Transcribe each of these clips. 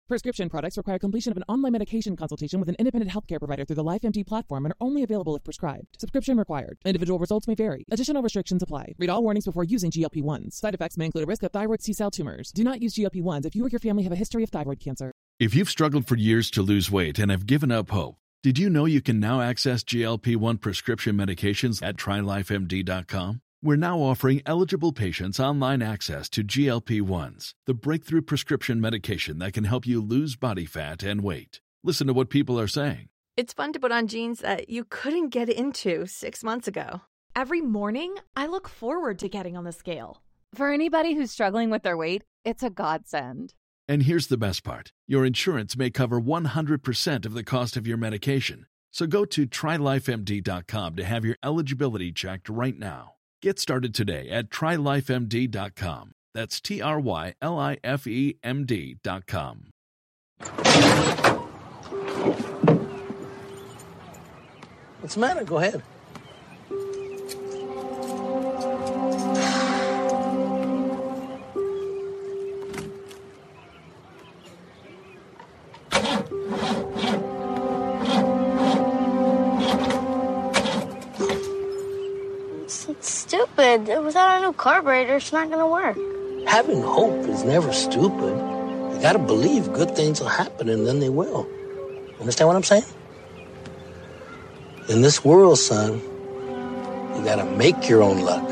Prescription products require completion of an online medication consultation with an independent healthcare provider through the LifeMD platform and are only available if prescribed. Subscription required. Individual results may vary. Additional restrictions apply. Read all warnings before using GLP-1s. Side effects may include a risk of thyroid C-cell tumors. Do not use GLP-1s if you or your family have a history of thyroid cancer. If you've struggled for years to lose weight and have given up hope, did you know you can now access GLP-1 prescription medications at TryLifeMD.com? We're now offering eligible patients online access to GLP-1s, the breakthrough prescription medication that can help you lose body fat and weight. Listen to what people are saying. It's fun to put on jeans that you couldn't get into 6 months ago. Every morning, I look forward to getting on the scale. For anybody who's struggling with their weight, it's a godsend. And here's the best part. Your insurance may cover 100% of the cost of your medication. So go to TryLifeMD.com to have your eligibility checked right now. Get started today at TryLifeMD.com. That's TryLifeMD.com. What's the matter? Go ahead. It's stupid. Without a new carburetor, it's not going to work. Having hope is never stupid. You got to believe good things will happen, and then they will. Understand what I'm saying? In this world, son, you got to make your own luck.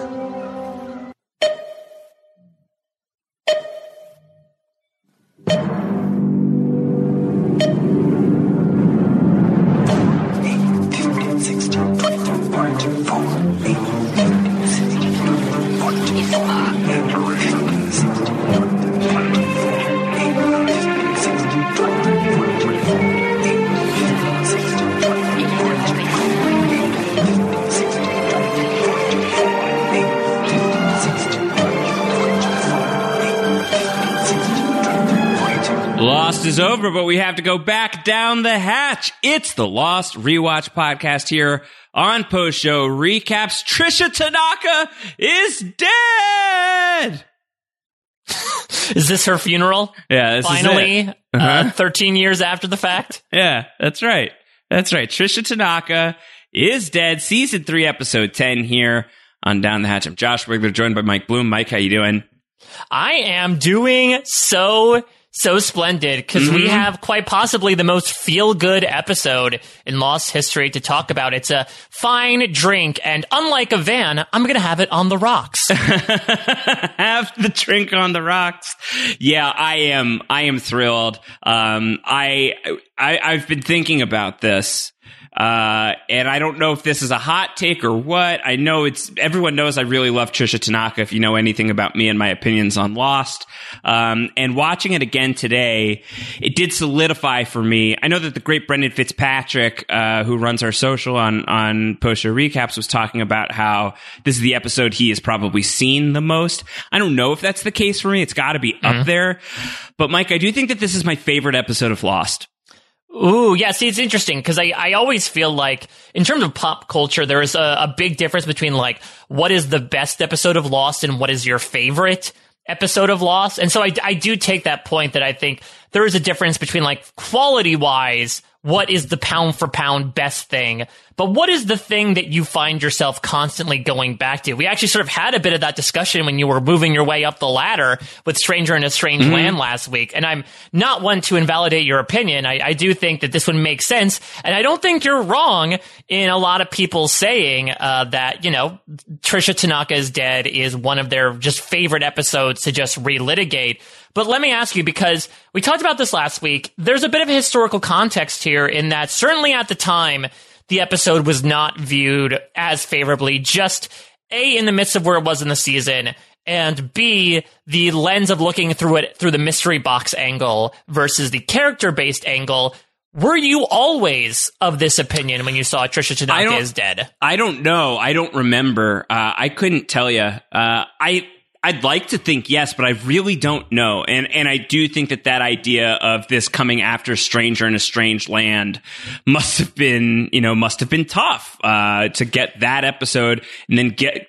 Lost is over, but we have to go back down the hatch. It's the Lost Rewatch podcast here on Post Show Recaps. Trisha Tanaka is dead! Is this her funeral? Yeah, this finally, is it. 13 years after the fact? Yeah, that's right. That's right. Trisha Tanaka is dead. Season 3, episode 10 here on Down the Hatch. I'm Josh Wigler, joined by Mike Bloom. Mike, how you doing? I am doing so splendid, because we have quite possibly the most feel-good episode in Lost history to talk about. It's a fine drink, and unlike a van, I'm going to have it on the rocks. Have the drink on the rocks. Yeah, I am thrilled. I've been thinking about this. And I don't know if this is a hot take or what. I know everyone knows I really love Trisha Tanaka, if you know anything about me and my opinions on Lost. And watching it again today, it did solidify for me. I know that the great Brendan Fitzpatrick, who runs our social on Post Show Recaps, was talking about how this is the episode he has probably seen the most. I don't know if that's the case for me. It's got to be up there. But Mike, I do think that this is my favorite episode of Lost. Ooh, yeah, see, it's interesting because I always feel like in terms of pop culture, there is a big difference between like what is the best episode of Lost and what is your favorite episode of Lost. And so I do take that point that I think there is a difference between like quality wise, what is the pound for pound best thing, but what is the thing that you find yourself constantly going back to? We actually sort of had a bit of that discussion when you were moving your way up the ladder with Stranger in a Strange Land last week. And I'm not one to invalidate your opinion. I do think that this would make sense. And I don't think you're wrong in a lot of people saying that, you know, Trisha Tanaka is Dead is one of their just favorite episodes to just relitigate. But let me ask you, because we talked about this last week, there's a bit of a historical context here in that certainly at the time, the episode was not viewed as favorably, just A, in the midst of where it was in the season, and B, the lens of looking through it through the mystery box angle versus the character-based angle. Were you always of this opinion when you saw Trisha Tanaka is Dead? I don't know. I don't remember. I couldn't tell you. I'd like to think yes, but I really don't know. And I do think that idea of this coming after Stranger in a Strange Land must have been tough, to get that episode and then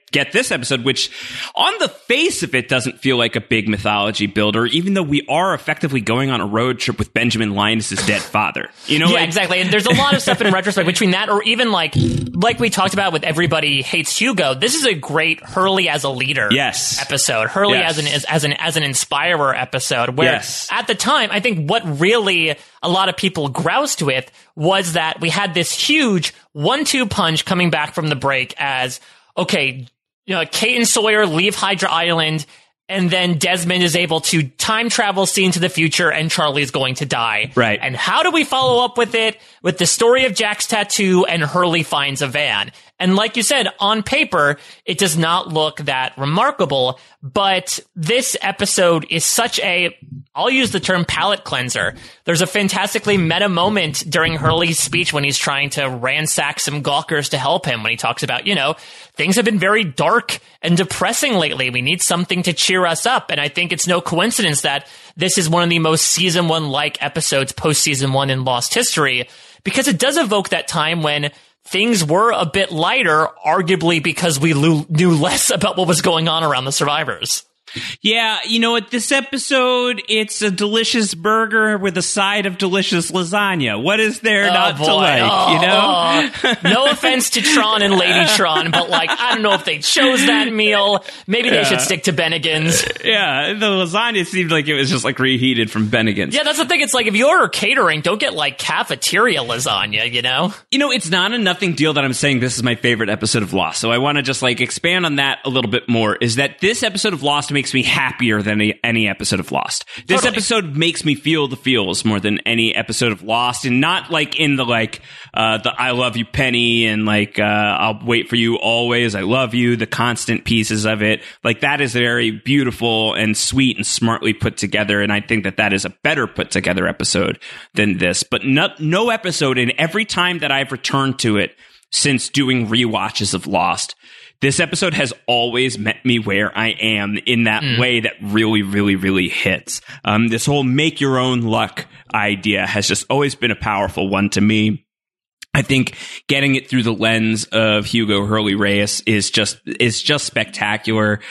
get this episode, which on the face of it doesn't feel like a big mythology builder, even though we are effectively going on a road trip with Benjamin Linus's dead father. You know, yeah, exactly. And there's a lot of stuff in retrospect between that, or even like we talked about with Everybody Hates Hugo. This is a great Hurley as a leader episode. Hurley as an inspirer episode. Where at the time, I think what really a lot of people groused with was that we had this huge 1-2 punch coming back from the break as, okay, you know, Kate and Sawyer leave Hydra Island, and then Desmond is able to time travel scene to the future, and Charlie's going to die. Right. And how do we follow up with it? With the story of Jack's tattoo and Hurley finds a van. And like you said, on paper, it does not look that remarkable, but this episode is such a, I'll use the term palate cleanser. There's a fantastically meta moment during Hurley's speech when he's trying to ransack some gawkers to help him, when he talks about, you know, things have been very dark and depressing lately. We need something to cheer us up. And I think it's no coincidence that this is one of the most season 1-like episodes post season 1 in Lost history, because it does evoke that time when things were a bit lighter, arguably because we knew less about what was going on around the survivors. Yeah, you know what? This episode, it's a delicious burger with a side of delicious lasagna. What is there not to like, you know? No offense to Tron and Lady Tron, but like, I don't know if they chose that meal. Maybe they should stick to Bennigan's. Yeah, the lasagna seemed like it was just like reheated from Bennigan's. Yeah, that's the thing. It's like, if you order catering, don't get like cafeteria lasagna, you know? You know, it's not a nothing deal that I'm saying this is my favorite episode of Lost. So I want to just like expand on that a little bit more, is that this episode of Lost makes me happier than any episode of Lost. This episode makes me feel the feels more than any episode of Lost, and not like in the like the I love you Penny and like I'll wait for you always, I love you, the constant pieces of it. Like that is very beautiful and sweet and smartly put together, and I think that is a better put together episode than this. But no episode, and every time that I've returned to it since doing rewatches of Lost, this episode has always met me where I am in that way that really, really, really hits. This whole make your own luck idea has just always been a powerful one to me. I think getting it through the lens of Hugo Hurley Reyes is just spectacular.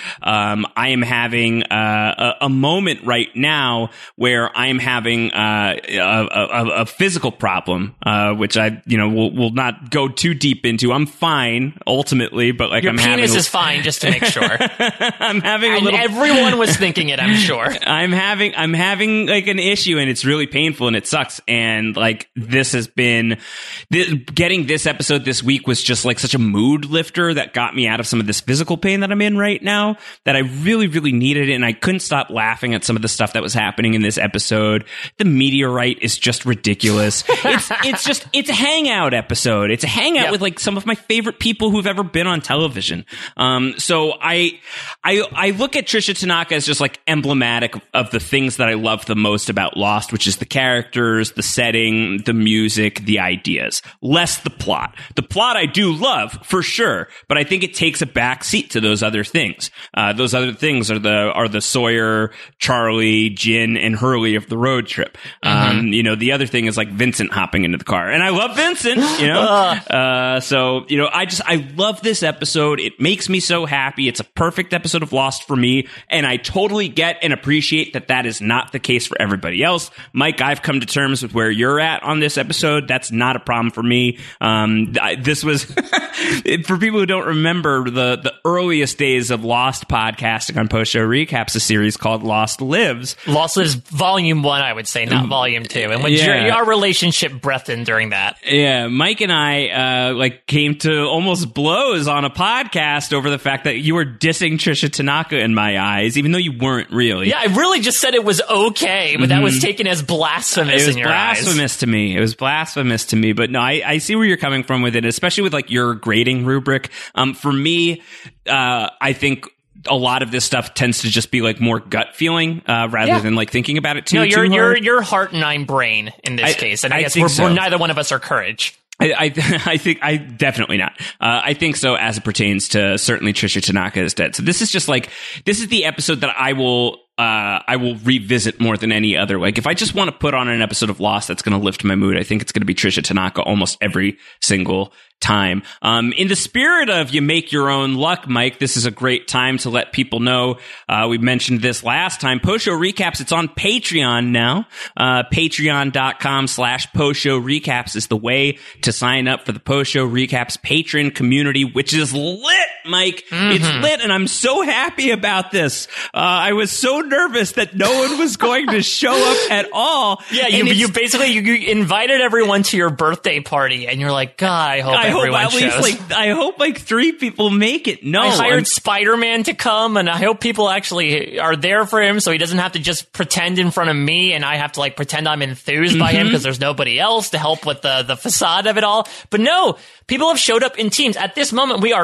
I am having a moment right now where I am having a physical problem, which I will not go too deep into. I'm fine ultimately, but like your penis is fine, just to make sure. I'm having and everyone was thinking it, I'm sure. I'm having like an issue, and it's really painful and it sucks. And like this has been getting this episode this week was just like such a mood lifter that got me out of some of this physical pain that I'm in right now, that I really, really needed it. And I couldn't stop laughing at some of the stuff that was happening in this episode. The meteorite is just ridiculous. It's a hangout episode. It's a hangout with like some of my favorite people who've ever been on television. So I look at Tricia Tanaka as just like emblematic of the things that I love the most about Lost, which is the characters, the setting, the music, the ideas. Less the plot. The plot I do love for sure, but I think it takes a back seat to those other things. Those other things are the Sawyer, Charlie, Jin, and Hurley of the road trip. The other thing is like Vincent hopping into the car, and I love Vincent. I love this episode. It makes me so happy. It's a perfect episode of Lost for me, and I totally get and appreciate that is not the case for everybody else. Mike, I've come to terms with where you're at on this episode. That's not a problem for me. This was for people who don't remember the earliest days of Lost podcasting on Post Show Recaps, a series called Lost Lives. Lost Lives Volume 1, I would say, not Volume 2. And when our relationship breathed in during that. Yeah, Mike and I came to almost blows on a podcast over the fact that you were dissing Tricia Tanaka in my eyes, even though you weren't really. Yeah, I really just said it was okay, but that was taken as blasphemous in your eyes. It was blasphemous to me, but no, I see where you're coming from with it, especially with like your grading rubric. For me, I think a lot of this stuff tends to just be like more gut feeling rather than like thinking about it too hard. Your heart and I'm brain in this case, and I guess we're neither one of us are courage. I think definitely not. I think so as it pertains to certainly Tricia Tanaka is dead. So this is the episode that I will revisit more than any other. Like if I just want to put on an episode of Lost that's going to lift my mood, I think it's going to be Tricia Tanaka almost every single time. In the spirit of you make your own luck, Mike, this is a great time to let people know. We mentioned this last time. Post Show Recaps, it's on Patreon now. Patreon.com/Post Show Recaps is the way to sign up for the Post Show Recaps patron community, which is lit, Mike. It's lit, and I'm so happy about this. I was so nervous that no one was going to show up at all. Yeah, you basically you invited everyone to your birthday party, and you're like, God, I hope everyone shows. I hope like 3 people make it. No, I hired Spider-Man to come, and I hope people actually are there for him, so he doesn't have to just pretend in front of me, and I have to like pretend I'm enthused by him because there's nobody else to help with the facade of it all. But no, people have showed up in teams. At this moment, we are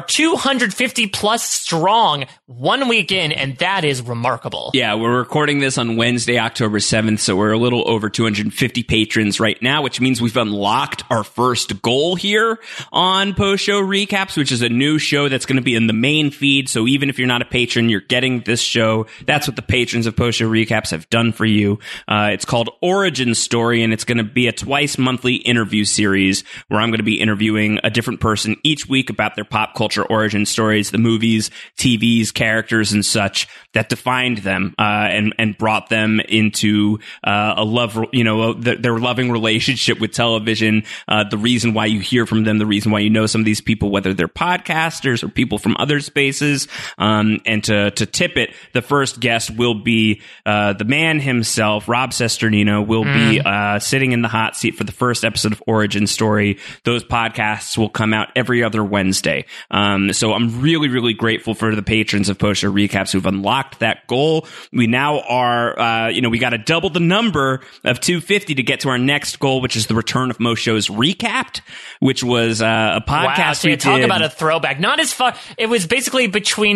250 plus strong 1 week in, and that is remarkable. Yeah, we're recording this on Wednesday, October 7th, so we're a little over 250 patrons right now, which means we've unlocked our first goal here on Post Show Recaps, which is a new show that's going to be in the main feed. So even if you're not a patron, you're getting this show. That's what the patrons of Post Show Recaps have done for you. It's called Origin Story, and it's going to be a twice monthly interview series where I'm going to be interviewing a different person each week about their pop culture origin stories, the movies, TVs, characters, and such that defined them and brought them into a love, their loving relationship with television. The reason why you hear from them, the reason why you know some of these people, whether they're podcasters or people from other spaces. And to tip it, the first guest will be the man himself, Rob Cesternino, will be sitting in the hot seat for the first episode of Origin Story. Those podcasts will come out every other Wednesday. So I'm really, really grateful for the patrons of Post Show Recaps who've unlocked that goal. We now are, we got to double the number of 250 to get to our next goal, which is the return of Most Shows Recapped, which was a podcast. Wow, so talk about a throwback. Not as far. It was basically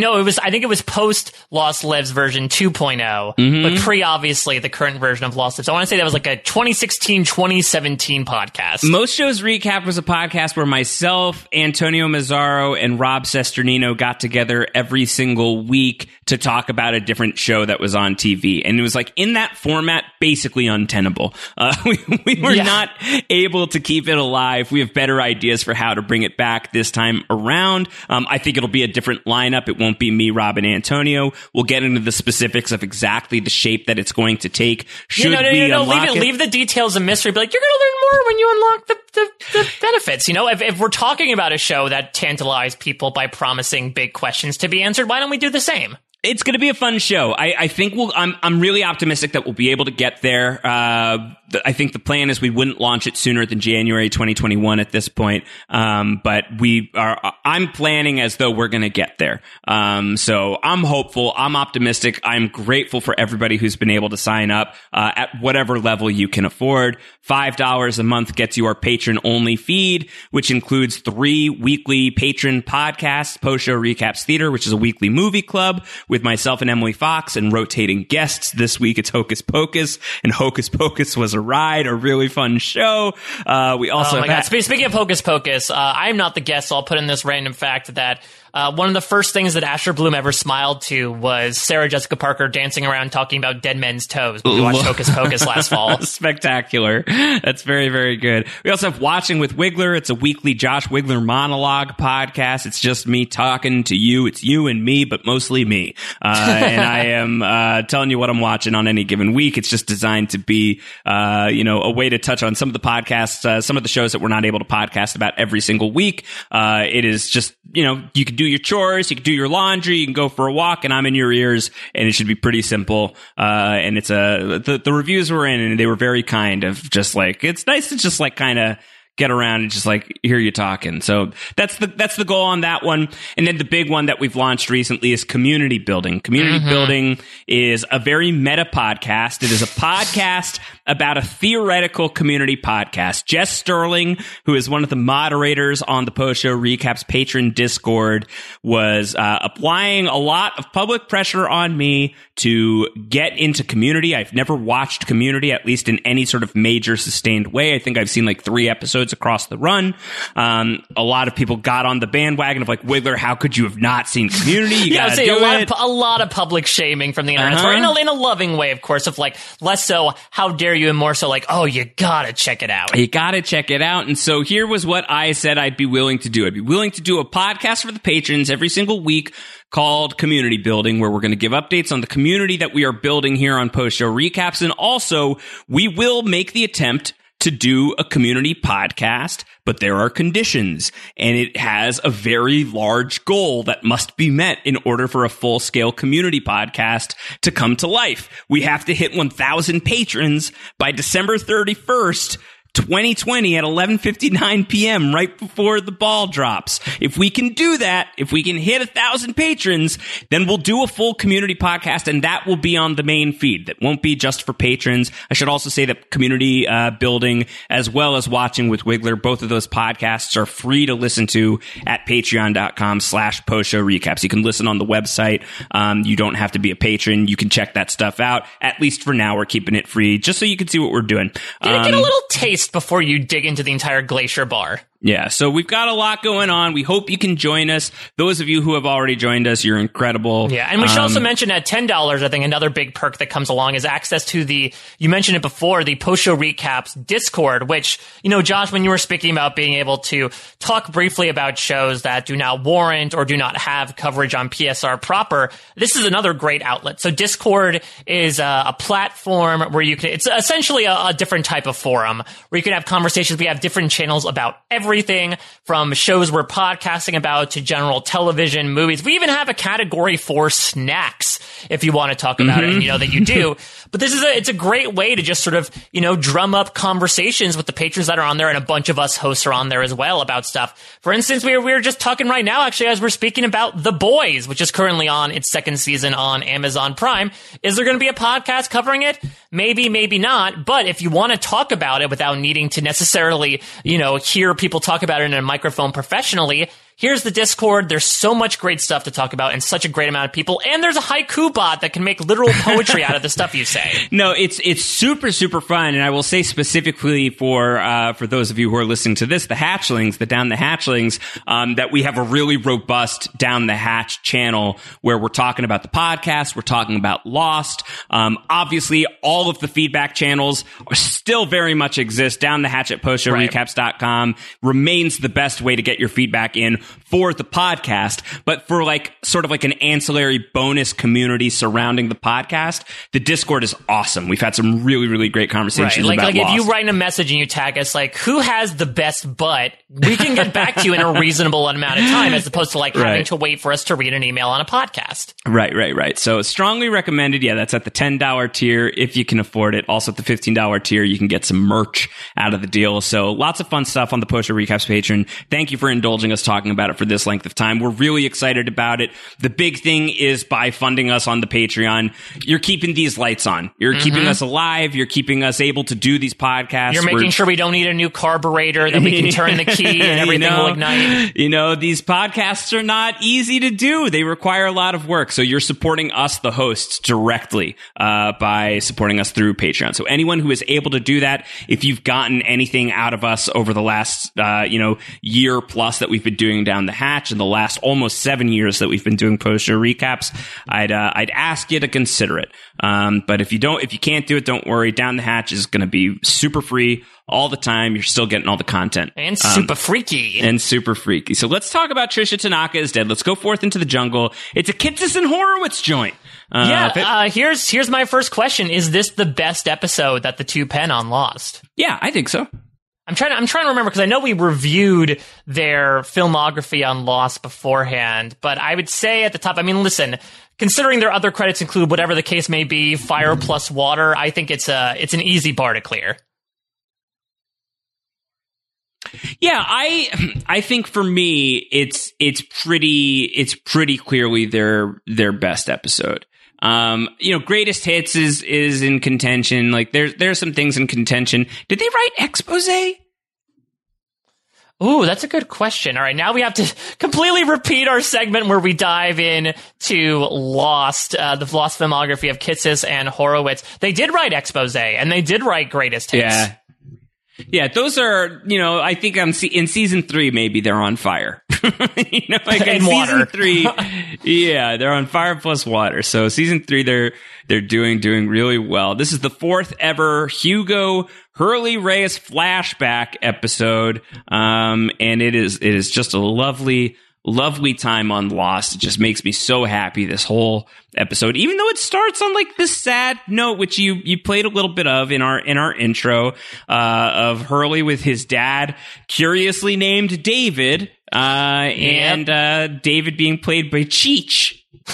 I think it was post Lost Lives version 2.0, but pre obviously the current version of Lost Lives. I want to say that was like a 2016, 2017 podcast. Most Shows Recapped was a podcast where myself, Antonio Mazzaro, and Rob Cesternino got together every single week to talk about a different show that was on TV. And it was like in that format, basically untenable. We were not able to keep it alive. We have better ideas for how to bring it back this time around. I think it'll be a different lineup. It won't be me, Rob, and Antonio. We'll get into the specifics of exactly the shape that it's going to take. Leave the details a mystery. Be like, you're going to learn more when you unlock the benefits. If we're talking about a show that tantalized people by promising big questions to be answered, why don't we do the same? It's going to be a fun show. I think I'm really optimistic that we'll be able to get there. I think the plan is we wouldn't launch it sooner than January 2021 at this point. But I'm planning as though we're going to get there. So I'm hopeful. I'm optimistic. I'm grateful for everybody who's been able to sign up, at whatever level you can afford. $5 a month gets you our patron only feed, which includes 3 weekly patron podcasts, Post Show Recaps Theater, which is a weekly movie club with myself and Emily Fox and rotating guests. This week it's Hocus Pocus, and Hocus Pocus was a ride, a really fun show. We also Speaking of Hocus Pocus, I'm not the guest, so I'll put in this random fact that one of the first things that Asher Bloom ever smiled to was Sarah Jessica Parker dancing around talking about dead men's toes when we watched Hocus Pocus last fall. Spectacular. That's very, very good. We also have Watching with Wiggler. It's a weekly Josh Wiggler monologue podcast. It's just me talking to you. It's you and me, but mostly me. And I am telling you what I'm watching on any given week. It's just designed to be, a way to touch on some of the podcasts, some of the shows that we're not able to podcast about every single week. It is just, you can do your chores, you can do your laundry, you can go for a walk, and I'm in your ears, and it should be pretty simple. And it's the reviews were in, and they were very kind of just like, it's nice to just like kind of get around and just like hear you talking. So that's the goal on that one. And then the big one that we've launched recently is community building. Community building is a very meta podcast. It is a podcast about a theoretical community podcast. Jess Sterling, who is one of the moderators on the Post Show Recaps patron Discord, was applying a lot of public pressure on me to get into Community. I've never watched Community, at least in any sort of major sustained way. I think I've seen like 3 episodes episodes across the run. A lot of people got on the bandwagon of like, Wigler, how could you have not seen Community? You gotta do it. A lot of public shaming from the internet, in a loving way, of course, of like, less so, how dare you, and more so like, oh, you gotta check it out. You gotta check it out. And so here was what I said I'd be willing to do. I'd be willing to do a podcast for the patrons every single week called Community Building, where we're going to give updates on the community that we are building here on Post Show Recaps. And also, we will make the attempt to do a community podcast, but there are conditions, and it has a very large goal that must be met in order for a full-scale community podcast to come to life. We have to hit 1,000 patrons by December 31st, 2020 at 11:59 p.m. right before the ball drops. If we can do that, if we can hit 1,000 patrons, then we'll do a full community podcast, and that will be on the main feed. That won't be just for patrons. I should also say that Community Building as well as Watching with Wigler, both of those podcasts are free to listen to at patreon.com/postshowrecaps. You can listen on the website. You don't have to be a patron. You can check that stuff out. At least for now, we're keeping it free just so you can see what we're doing. Get a little taste before you dig into the entire Glacier Bar. Yeah, so we've got a lot going on. We hope you can join us. Those of you who have already joined us, you're incredible. Yeah, and we should also mention at $10, I think another big perk that comes along is access to you mentioned it before, the Post Show Recaps Discord, which, Josh, when you were speaking about being able to talk briefly about shows that do not warrant or do not have coverage on PSR proper, this is another great outlet. So Discord is a platform where it's essentially a different type of forum where you can have conversations. We have different channels about everything from shows we're podcasting about to general television, movies. We even have a category for snacks if you want to talk about it, and you know that you do. But it's a great way to just sort of, drum up conversations with the patrons that are on there, and a bunch of us hosts are on there as well about stuff. For instance, we're just talking right now, actually, as we're speaking about The Boys, which is currently on its second season on Amazon Prime. Is there going to be a podcast covering it? Maybe, maybe not. But if you want to talk about it without needing to necessarily, hear people talk about it in a microphone professionally, here's the Discord. There's so much great stuff to talk about and such a great amount of people. And there's a haiku bot that can make literal poetry out of the stuff you say. No, it's super, super fun. And I will say specifically for those of you who are listening to this, the Hatchlings, the Down the Hatchlings, that we have a really robust Down the Hatch channel where we're talking about the podcast. We're talking about Lost. Obviously, all of the feedback channels still very much exist. Down the Hatch at postshowrecaps.com remains the best way to get your feedback in for the podcast, but for sort of an ancillary bonus community surrounding the podcast, the Discord is awesome. We've had some really, really great conversations about Lost. If you write a message and you tag us who has the best butt, we can get back to you in a reasonable amount of time, as opposed to having to wait for us to read an email on a podcast. Right. So strongly recommended. Yeah, that's at the $10 tier if you can afford it. Also at the $15 tier, you can get some merch out of the deal. So lots of fun stuff on the Post Show Recaps Patreon. Thank you for indulging us talking about it for this length of time. We're really excited about it. The big thing is by funding us on the Patreon, you're keeping these lights on. You're keeping us alive. You're keeping us able to do these podcasts. You're making sure we don't need a new carburetor, that we can turn the key and everything will ignite. These podcasts are not easy to do. They require a lot of work. So you're supporting us, the hosts, directly by supporting us through Patreon. So anyone who is able to do that, if you've gotten anything out of us over the last year plus that we've been doing Down the Hatch, and the last almost 7 years that we've been doing Post Show Recaps, I'd ask you to consider it. But if you can't do it, don't worry. Down the Hatch is going to be super free all the time. You're still getting all the content. And super freaky. So let's talk about Trisha Tanaka is Dead. Let's go forth into the jungle. It's a Kitsis and Horowitz joint. Here's my first question. Is this the best episode that the two pen on Lost? Yeah, I think so. I'm trying to remember, because I know we reviewed their filmography on Lost beforehand, but I would say at the top, listen, considering their other credits include whatever the case may be, Fire plus Water, I think it's an easy bar to clear. Yeah, I think for me it's pretty clearly their best episode. Greatest hits is in contention. There's some things in contention. Did they write Expose? Ooh, that's a good question. All right, now we have to completely repeat our segment where we dive in to Lost, the Lost filmography of Kitsis and Horowitz. They did write Expose, and they did write Greatest Hits. Yeah, those are, I think in season 3, maybe they're on fire. Like in season 3, yeah, they're on fire plus water. So season 3, they're doing really well. This is the 4th ever Hugo Hurley Reyes flashback episode. And it is just a lovely time on Lost. It just makes me so happy, this whole episode, even though it starts on like this sad note, which you played a little bit of in our intro, of Hurley with his dad, curiously named David, and David being played by Cheech.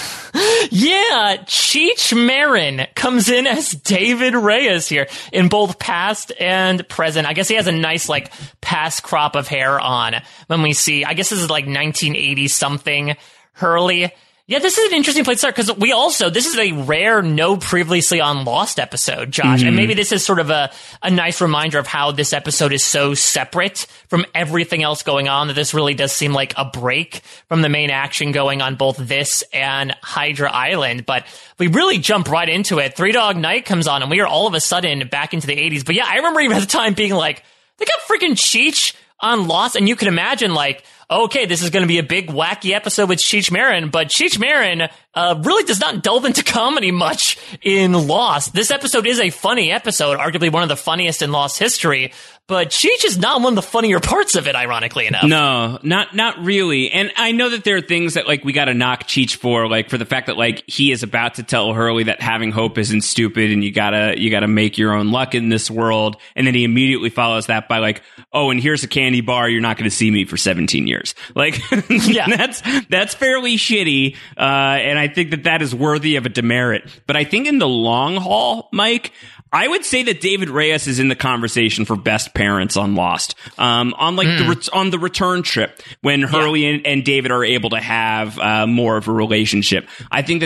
Yeah, Cheech Marin comes in as David Reyes here in both past and present. I guess he has a nice, like, past crop of hair on when we see, I guess this is like 1980 something Hurley. Yeah, this is an interesting place to start because this is a rare no previously on Lost episode, Josh. And maybe this is sort of a nice reminder of how this episode is so separate from everything else going on, that this really does seem like a break from the main action going on both this and Hydra Island. But we really jump right into it. Three Dog Night comes on and we are all of a sudden back into the 80s. But yeah, I remember even at the time being like, they got freaking Cheech on Lost, and you can imagine like, okay, this is going to be a big, wacky episode with Cheech Marin, but Cheech Marin really does not delve into comedy much in Lost. This episode is a funny episode, arguably one of the funniest in Lost history, but Cheech is not one of the funnier parts of it, ironically enough. No, not really. And I know that there are things that, like, we got to knock Cheech for, like, for the fact that, like, he is about to tell Hurley that having hope isn't stupid and you gotta make your own luck in this world. And then he immediately follows that by, like, oh, and here's a candy bar. You're not going to see me for 17 years. Like, yeah, that's fairly shitty. And I think that is worthy of a demerit. But I think in the long haul, Mike, I would say that David Reyes is in the conversation for best parents on Lost. On the return trip when Hurley and David are able to have more of a relationship. I think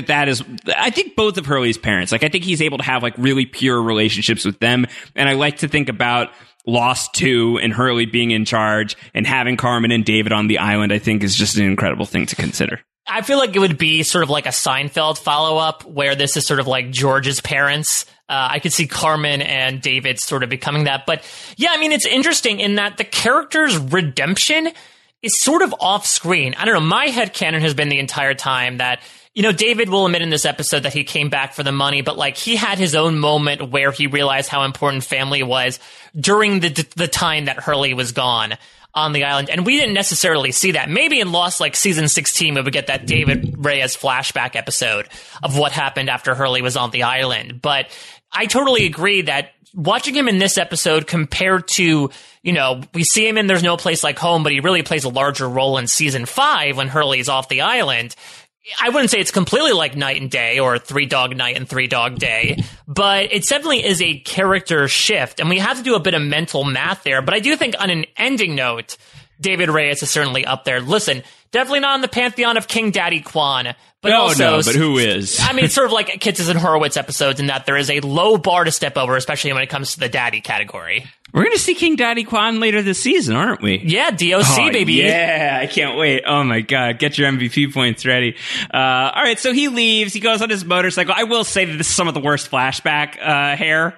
I think both of Hurley's parents, like, I think he's able to have like really pure relationships with them. And I like to think about Lost 2 and Hurley being in charge and having Carmen and David on the island, I think is just an incredible thing to consider. I feel like it would be sort of like a Seinfeld follow-up where this is sort of like George's parents. I could see Carmen and David sort of becoming that. But yeah, I mean, it's interesting in that the character's redemption is sort of off screen. I don't know. My headcanon has been the entire time that, you know, David will admit in this episode that he came back for the money, but like he had his own moment where he realized how important family was during the time that Hurley was gone on the island. And we didn't necessarily see that. Maybe in Lost, like season 16, we would get that David Reyes flashback episode of what happened after Hurley was on the island. But I totally agree that watching him in this episode compared to, you know, we see him in There's No Place Like Home, but he really plays a larger role in season 5 when Hurley's off the island. I wouldn't say it's completely like Night and Day or 3 Dog Night and 3 Dog Day, but it definitely is a character shift, and we have to do a bit of mental math there. But I do think on an ending note, David Reyes is certainly up there. Listen, definitely not on the pantheon of King Daddy Kwan, but but who is? I mean, it's sort of like Kitsis and Horowitz episodes in that there is a low bar to step over, especially when it comes to the daddy category. We're going to see King Daddy Kwan later this season, aren't we? Yeah, DOC, baby. Yeah, I can't wait. Oh, my God. Get your MVP points ready. All right, so he leaves. He goes on his motorcycle. I will say that this is some of the worst flashback hair.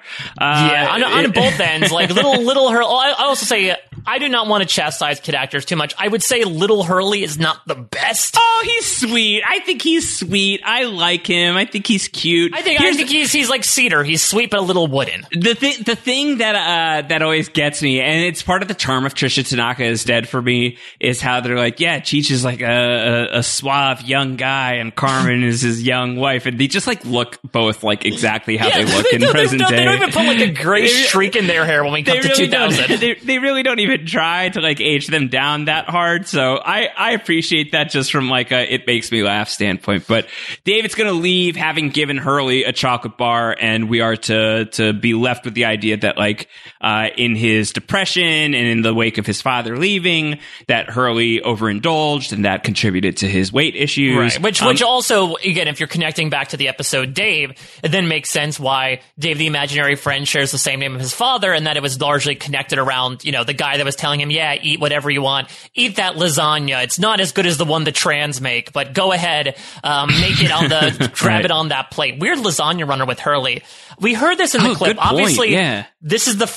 On both ends. Like, little Hurley. I also say, I do not want to chastise kid actors too much. I would say Little Hurley is not the best. Oh, he's sweet. I think he's sweet. I like him. I think he's cute. I think he's like Cedar. He's sweet, but a little wooden. The thing that always gets me, and it's part of the charm of Trisha Tanaka is Dead for me, is how they're like, yeah, Cheech is like a suave young guy and Carmen is his young wife, and they just like look both like exactly how they look in present day. They don't even put like a gray streak in their hair when we come to 2000. They really don't even try to like age them down that hard, so I appreciate that just from like a it makes me laugh standpoint. But David's gonna leave having given Hurley a chocolate bar, and we are to be left with the idea that like in his depression and in the wake of his father leaving, that Hurley overindulged and that contributed to his weight issues. Right. Which also, again, if you're connecting back to the episode Dave, it then makes sense why Dave the imaginary friend shares the same name of his father, and that it was largely connected around, you know, the guy that was telling him, yeah, eat whatever you want. Eat that lasagna. It's not as good as the one the trans make, but go ahead, make it on the, grab it on that plate. Weird lasagna runner with Hurley. We heard this in the clip. Obviously, this is the first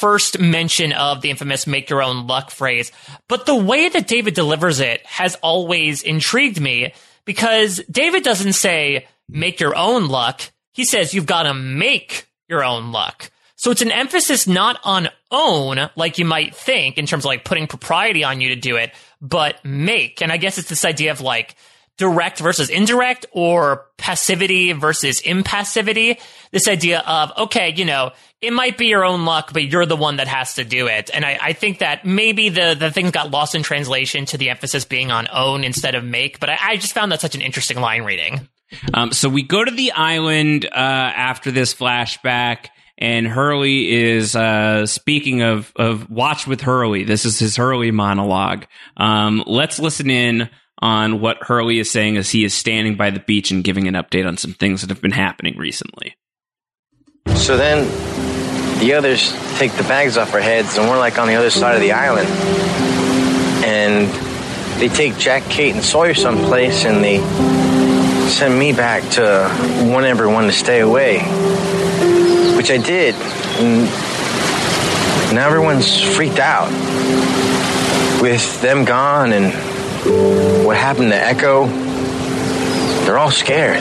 mention of the infamous make your own luck phrase, but the way that David delivers it has always intrigued me, because David doesn't say make your own luck. He says you've got to make your own luck. So it's an emphasis not on own, like you might think, in terms of like putting propriety on you to do it, but make. And I guess it's this idea of like direct versus indirect, or passivity versus impassivity. This idea of, okay, you know, it might be your own luck, but you're the one that has to do it. And I think that maybe the things got lost in translation to the emphasis being on own instead of make. But I just found that such an interesting line reading. So we go to the island after this flashback, and Hurley is speaking of Watch with Hurley. This is his Hurley monologue. Let's listen in on what Hurley is saying as he is standing by the beach and giving an update on some things that have been happening recently. So then the others take the bags off our heads, and we're like on the other side of the island. And they take Jack, Kate, and Sawyer someplace, and they send me back to warn everyone to stay away, which I did. And now everyone's freaked out with them gone and what happened to Echo. They're all scared.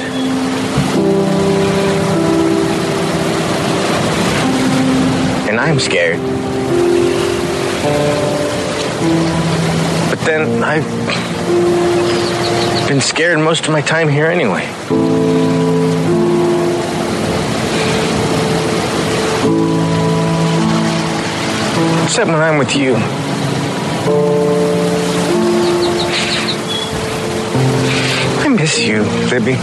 And I'm scared. But then I've been scared most of my time here anyway. Except when I'm with you. I miss you, Libby.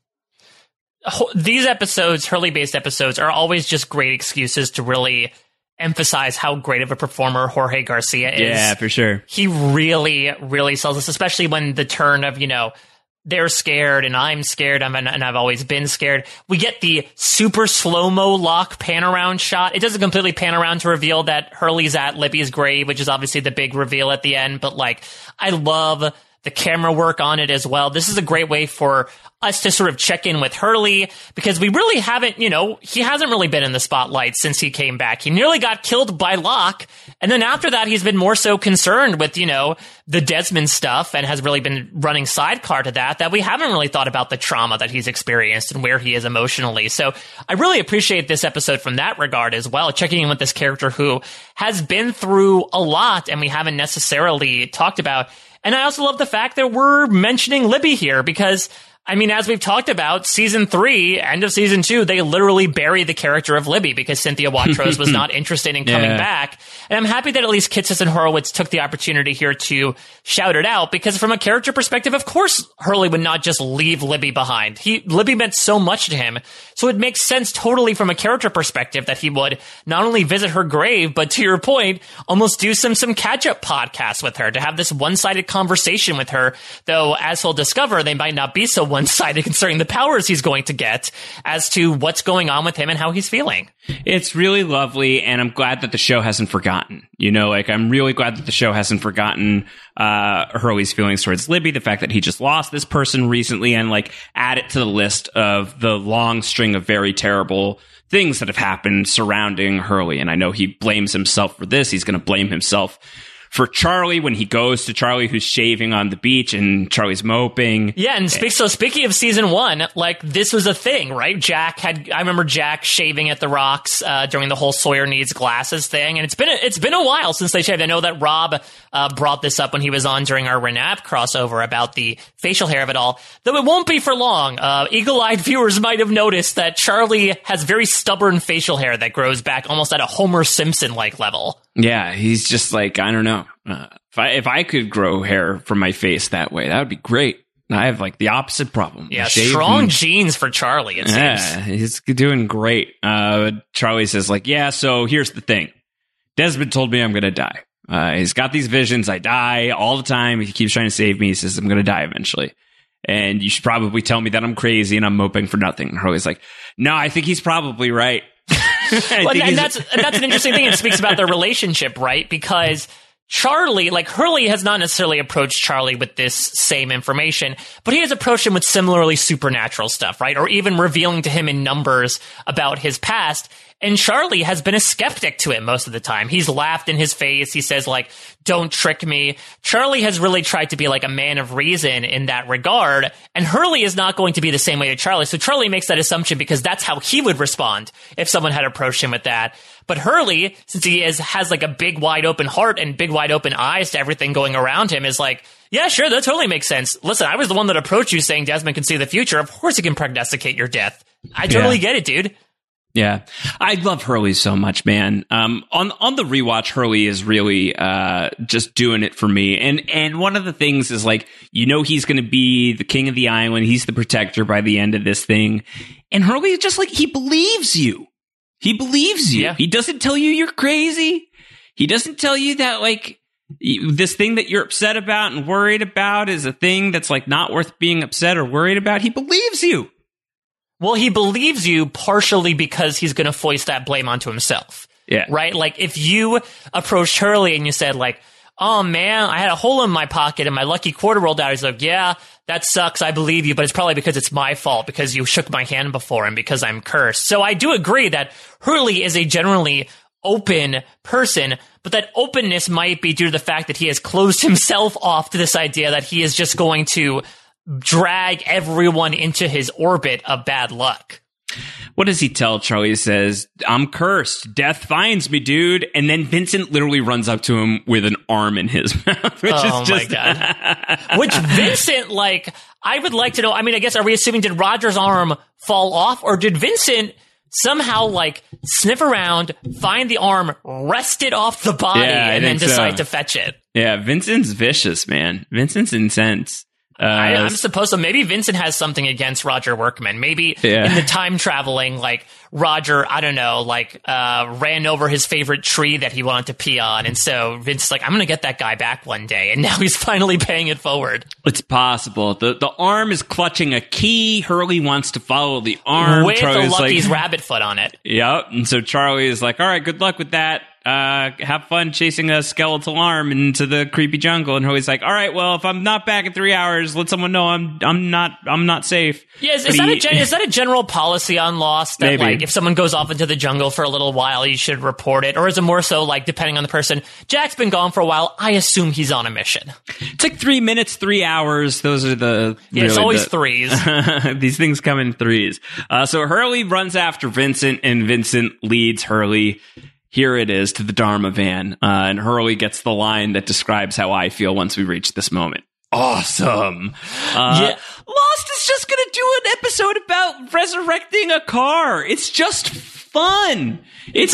These episodes, Hurley-based episodes, are always just great excuses to really emphasize how great of a performer Jorge Garcia is. Yeah, for sure. He really, really sells us, especially when the turn of, you know, they're scared and I'm scared and I've always been scared. We get the super slow-mo lock pan around shot. It doesn't completely pan around to reveal that Hurley's at Libby's grave, which is obviously the big reveal at the end. But like, I love the camera work on it as well. This is a great way for us to sort of check in with Hurley, because we really haven't, you know, he hasn't really been in the spotlight since he came back. He nearly got killed by Locke. And then after that, he's been more so concerned with, you know, the Desmond stuff, and has really been running sidecar to that we haven't really thought about the trauma that he's experienced and where he is emotionally. So I really appreciate this episode from that regard as well, checking in with this character who has been through a lot and we haven't necessarily talked about. And I also love the fact that we're mentioning Libby here, because I mean, as we've talked about, season 3, end of season 2, they literally bury the character of Libby because Cynthia Watros was not interested in coming back. And I'm happy that at least Kitsis and Horowitz took the opportunity here to shout it out, because from a character perspective, of course, Hurley would not just leave Libby behind. Libby meant so much to him. So it makes sense totally from a character perspective that he would not only visit her grave, but to your point, almost do some catch-up podcasts with her, to have this one-sided conversation with her. Though, as he'll discover, they might not be so one-sided concerning the powers he's going to get as to what's going on with him and how he's feeling. It's really lovely, and I'm glad that the show hasn't forgotten. You know, like, I'm really glad that the show hasn't forgotten Hurley's feelings towards Libby, the fact that he just lost this person recently, and, like, add it to the list of the long string of very terrible things that have happened surrounding Hurley. And I know he blames himself for this. He's going to blame himself for Charlie when he goes to Charlie, who's shaving on the beach, and Charlie's moping. Yeah, and speaking of season 1, like, this was a thing, right? I remember Jack shaving at the Rocks during the whole Sawyer needs glasses thing, and it's been a while since they shaved. I know that Rob brought this up when he was on during our Renap crossover about the facial hair of it all, though it won't be for long. Eagle-eyed viewers might have noticed that Charlie has very stubborn facial hair that grows back almost at a Homer Simpson-like level. Yeah, he's just like, I don't know. If I could grow hair from my face that way, that would be great. I have like the opposite problem. Yeah, strong genes for Charlie, it seems. Yeah, he's doing great. Charlie says, like, yeah, so here's the thing. Desmond told me I'm going to die. He's got these visions. I die all the time. He keeps trying to save me. He says, I'm going to die eventually. And you should probably tell me that I'm crazy and I'm moping for nothing. And Hurley's like, no, I think he's probably right. Well, and that's an interesting thing. It speaks about their relationship, right? Because Charlie, like, Hurley has not necessarily approached Charlie with this same information, but he has approached him with similarly supernatural stuff, right? Or even revealing to him in numbers about his past. And Charlie has been a skeptic to him most of the time. He's laughed in his face. He says, like, don't trick me. Charlie has really tried to be like a man of reason in that regard. And Hurley is not going to be the same way to Charlie. So Charlie makes that assumption because that's how he would respond if someone had approached him with that. But Hurley, since he has like a big wide open heart and big wide open eyes to everything going around him, is like, yeah, sure, that totally makes sense. Listen, I was the one that approached you saying Desmond can see the future. Of course he can prognosticate your death. I totally get it, dude. Yeah. I love Hurley so much, man. On the rewatch, Hurley is really just doing it for me. And one of the things is, like, he's going to be the king of the island. He's the protector by the end of this thing. And Hurley is just like, he believes you. He believes you. Yeah. He doesn't tell you you're crazy. He doesn't tell you that, like, this thing that you're upset about and worried about is a thing that's, like, not worth being upset or worried about. He believes you. Well, he believes you partially because he's going to foist that blame onto himself. Yeah. Right? Like, if you approached Hurley and you said, like, oh, man, I had a hole in my pocket and my lucky quarter rolled out. He's like, yeah, that sucks. I believe you, but it's probably because it's my fault because you shook my hand before and because I'm cursed. So I do agree that Hurley is a generally open person, but that openness might be due to the fact that he has closed himself off to this idea that he is just going to drag everyone into his orbit of bad luck. What does he tell Charlie? He says, I'm cursed. Death finds me, dude. And then Vincent literally runs up to him with an arm in his mouth. Which oh, is just... my God. Which Vincent, like, I would like to know. I mean, I guess, are we assuming did Roger's arm fall off? Or did Vincent somehow, like, sniff around, find the arm, wrest it off the body, and then decide to fetch it? Yeah, Vincent's vicious, man. Vincent's intense. I'm supposed to. Maybe Vincent has something against Roger Workman. Maybe in the time traveling, like, Roger, I don't know, like, ran over his favorite tree that he wanted to pee on. And so Vince's like, I'm going to get that guy back one day. And now he's finally paying it forward. It's possible. The arm is clutching a key. Hurley wants to follow the arm. With a Lucky's rabbit foot on it. Yep. And so Charlie is like, all right, good luck with that. Have fun chasing a skeletal arm into the creepy jungle. And Hurley's like, all right, well, if I'm not back in 3 hours, let someone know I'm not safe. Yeah, is that a general policy on Lost that, like, if someone goes off into the jungle for a little while, you should report it? Or is it more so, like, depending on the person? Jack's been gone for a while. I assume he's on a mission. It's like 3 minutes, 3 hours. Those are the... Yeah, it's always threes. These things come in threes. So Hurley runs after Vincent, and Vincent leads Hurley. Here it is, to the Dharma van. And Hurley gets the line that describes how I feel once we reach this moment. Awesome. Lost is just going to do an episode about resurrecting a car. It's just fun. It's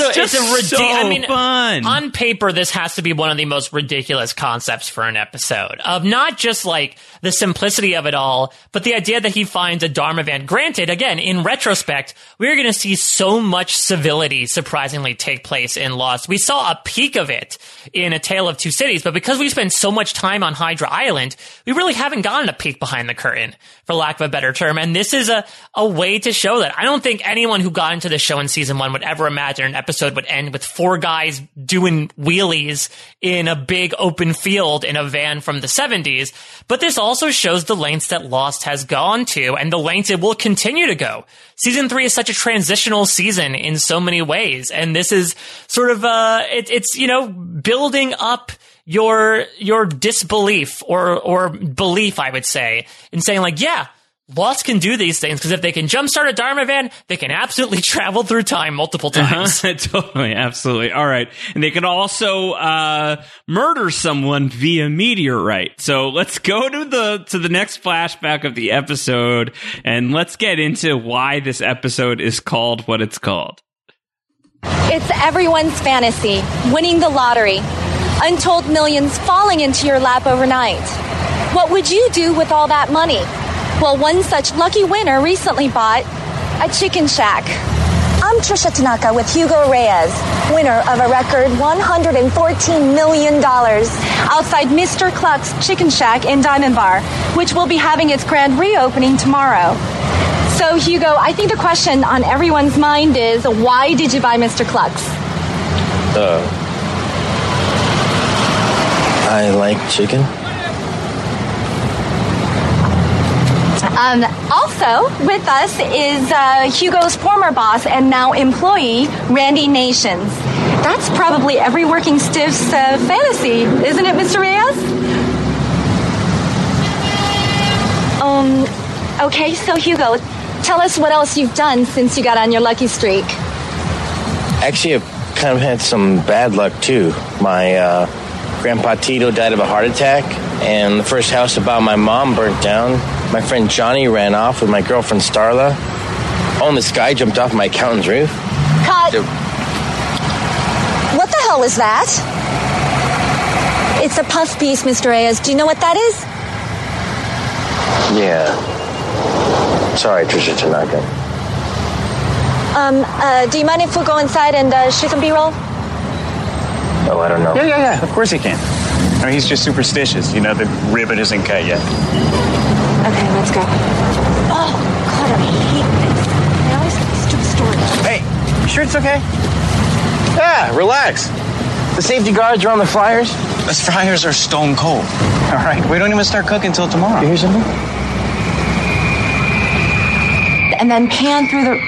fun. On paper, this has to be one of the most ridiculous concepts for an episode of not just, like, the simplicity of it all, but the idea that he finds a Dharma van. Granted, again, in retrospect, we're going to see so much civility surprisingly take place in Lost. We saw a peak of it in A Tale of Two Cities, but because we spent so much time on Hydra Island, we really haven't gotten a peek behind the curtain, for lack of a better term. And this is a way to show that. I don't think anyone who got into the show in season 1 would ever imagine an episode would end with 4 guys doing wheelies in a big open field in a van from the 70s. But this also shows the lengths that Lost has gone to and the lengths it will continue to go. Season 3 is such a transitional season in so many ways. And this is sort of, it's building up your disbelief or belief, I would say, in saying, like, yeah, Lost can do these things, because if they can jumpstart a Dharma van, they can absolutely travel through time multiple times. Totally, absolutely. All right. And they can also murder someone via meteorite. So let's go to the next flashback of the episode, and let's get into why this episode is called what it's called. It's everyone's fantasy, winning the lottery. Untold millions falling into your lap overnight. What would you do with all that money? Well, one such lucky winner recently bought a chicken shack. I'm Trisha Tanaka with Hugo Reyes, winner of a record $114 million outside Mr. Cluck's Chicken Shack in Diamond Bar, which will be having its grand reopening tomorrow. So, Hugo, I think the question on everyone's mind is, why did you buy Mr. Cluck's? I like chicken. Also with us is Hugo's former boss and now employee, Randy Nations. That's probably every working stiff's fantasy, isn't it, Mr. Reyes? Okay, so Hugo, tell us what else you've done since you got on your lucky streak. Actually, I've kind of had some bad luck, too. My grandpa Tito died of a heart attack, and the first house about my mom burnt down. My friend Johnny ran off with my girlfriend Starla. Oh, and this guy jumped off my accountant's roof. Cut! What the hell is that? It's a puff piece, Mr. Reyes. Do you know what that is? Yeah. Sorry, Trisha Tanaka. Do you mind if we go inside and shoot some B-roll? Oh, I don't know. Yeah. Of course he can. I mean, he's just superstitious. You know, the ribbon isn't cut yet. Okay, let's go. Oh, God, I hate this. I always get these stupid stories. Hey, you sure it's okay? Yeah, relax. The safety guards are on the fryers. Those fryers are stone cold. All right, we don't even start cooking until tomorrow. You hear something? And then pan through the...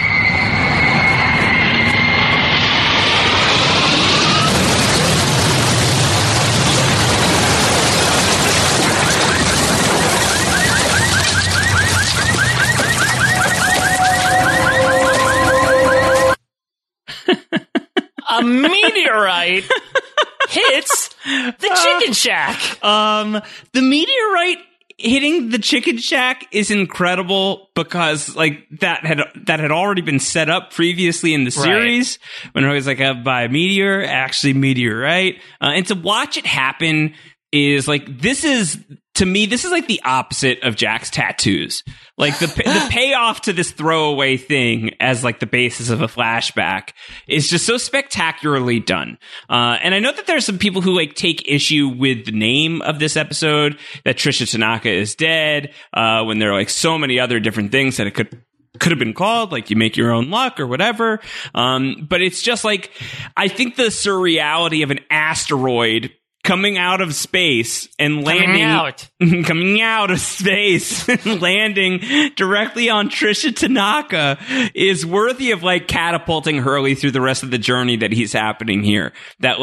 A meteorite hits the chicken shack. The meteorite hitting the chicken shack is incredible because like that had already been set up previously in the series when it was like by a meteor, actually meteorite, and to watch it happen is like to me, this is like the opposite of Jack's tattoos. Like the payoff to this throwaway thing as like the basis of a flashback is just so spectacularly done. And I know that there's some people who like take issue with the name of this episode, that Trisha Tanaka is dead, when there are like so many other different things that it could have been called, like You Make Your Own Luck or whatever. But it's just like, I think the surreality of an asteroid coming out of space and landing coming out of space and landing directly on Trisha Tanaka is worthy of like catapulting Hurley through the rest of the journey that he's happening here. That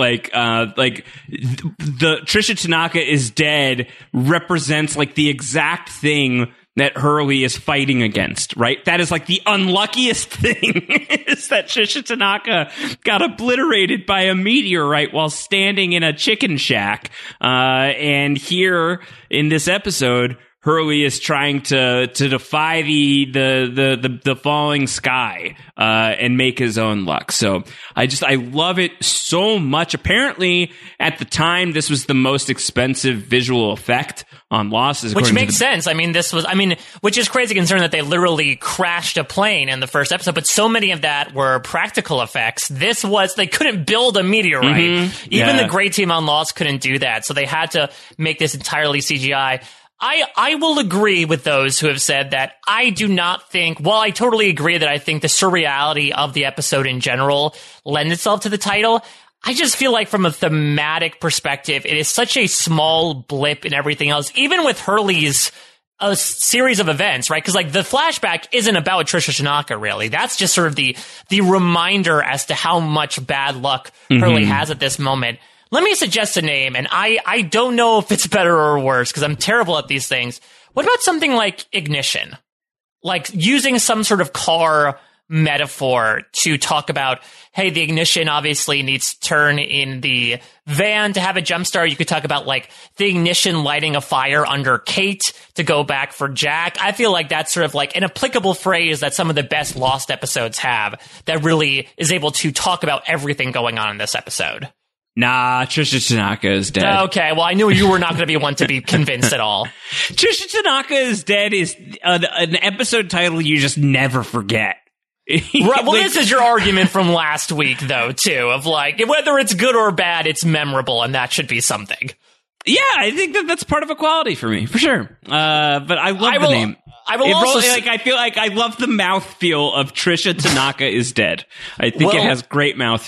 the Trisha Tanaka is dead represents like the exact thing that Hurley is fighting against, right? That is like the unluckiest thing is that Trisha Tanaka got obliterated by a meteorite while standing in a chicken shack. And here in this episode, Hurley is trying to defy the falling sky, and make his own luck. So I love it so much. Apparently at the time, this was the most expensive visual effect on Lost. Which makes sense. Which is crazy considering that they literally crashed a plane in the first episode, but so many of that were practical effects. They couldn't build a meteorite. Mm-hmm. Even the great team on Lost couldn't do that. So they had to make this entirely CGI. I will agree with those who have said that I do not think, while I totally agree that I think the surreality of the episode in general lends itself to the title, I just feel like from a thematic perspective, it is such a small blip in everything else, even with Hurley's a series of events, right? Because like the flashback isn't about Trisha Tanaka, really. That's just sort of the reminder as to how much bad luck Hurley has at this moment. Let me suggest a name, and I don't know if it's better or worse, because I'm terrible at these things. What about something like Ignition? Like using some sort of car metaphor to talk about, hey, the ignition obviously needs to turn in the van to have a jump start. You could talk about like the ignition lighting a fire under Kate to go back for Jack. I feel like that's sort of like an applicable phrase that some of the best Lost episodes have that really is able to talk about everything going on in this episode. Nah, Trisha Tanaka is dead. Okay, well, I knew you were not going to be one to be convinced at all. Trisha Tanaka is dead is an episode title you just never forget. Right, well, this is your argument from last week, though, too, of like, whether it's good or bad, it's memorable, and that should be something. Yeah, I think that's part of a quality for me, for sure. But I love the name. I will also I feel like I love the mouthfeel of Trisha Tanaka is dead. I think it has great mouthfeel.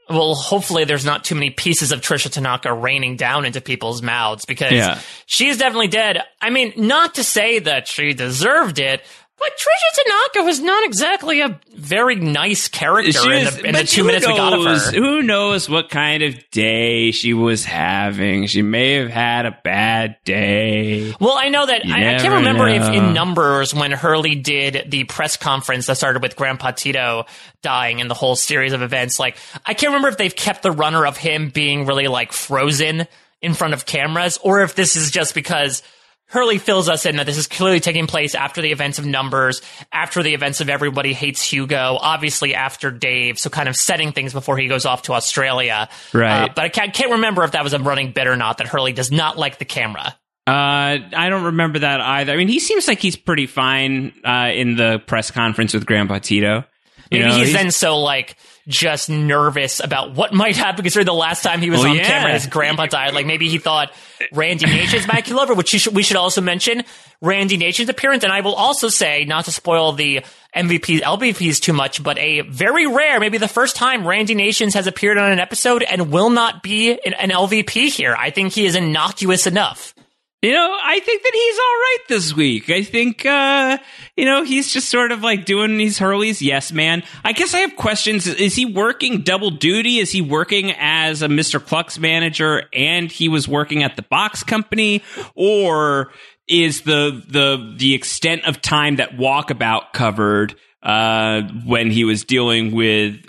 well, hopefully there's not too many pieces of Trisha Tanaka raining down into people's mouths, because she's definitely dead. I mean, not to say that she deserved it, but Trisha Tanaka was not exactly a very nice character in the 2 minutes we got of her. Who knows what kind of day she was having? She may have had a bad day. Well, I know that I can't remember if in Numbers, when Hurley did the press conference that started with Grandpa Tito dying and the whole series of events, like, I can't remember if they've kept the runner of him being really like frozen in front of cameras, or if this is just because Hurley fills us in that this is clearly taking place after the events of Numbers, after the events of Everybody Hates Hugo, obviously after Dave, so kind of setting things before he goes off to Australia. Right. But I can't remember if that was a running bit or not, that Hurley does not like the camera. I don't remember that either. I mean, he seems like he's pretty fine in the press conference with Grandpa Tito. Maybe he's then so, like, just nervous about what might happen, because the last time he was on camera, his grandpa died. Like, maybe he thought Randy Nation's might kill over, which we should also mention Randy Nation's appearance. And I will also say, not to spoil the MVPs, LVPs too much, but a very rare, maybe the first time Randy Nations has appeared on an episode and will not be an LVP here. I think he is innocuous enough. I think that he's all right this week. I think, he's just sort of like doing these Hurley's yes man. I guess I have questions. Is he working double duty? Is he working as a Mr. Cluck's manager and he was working at the box company? Or is the extent of time that Walkabout covered when he was dealing with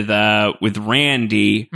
Randy,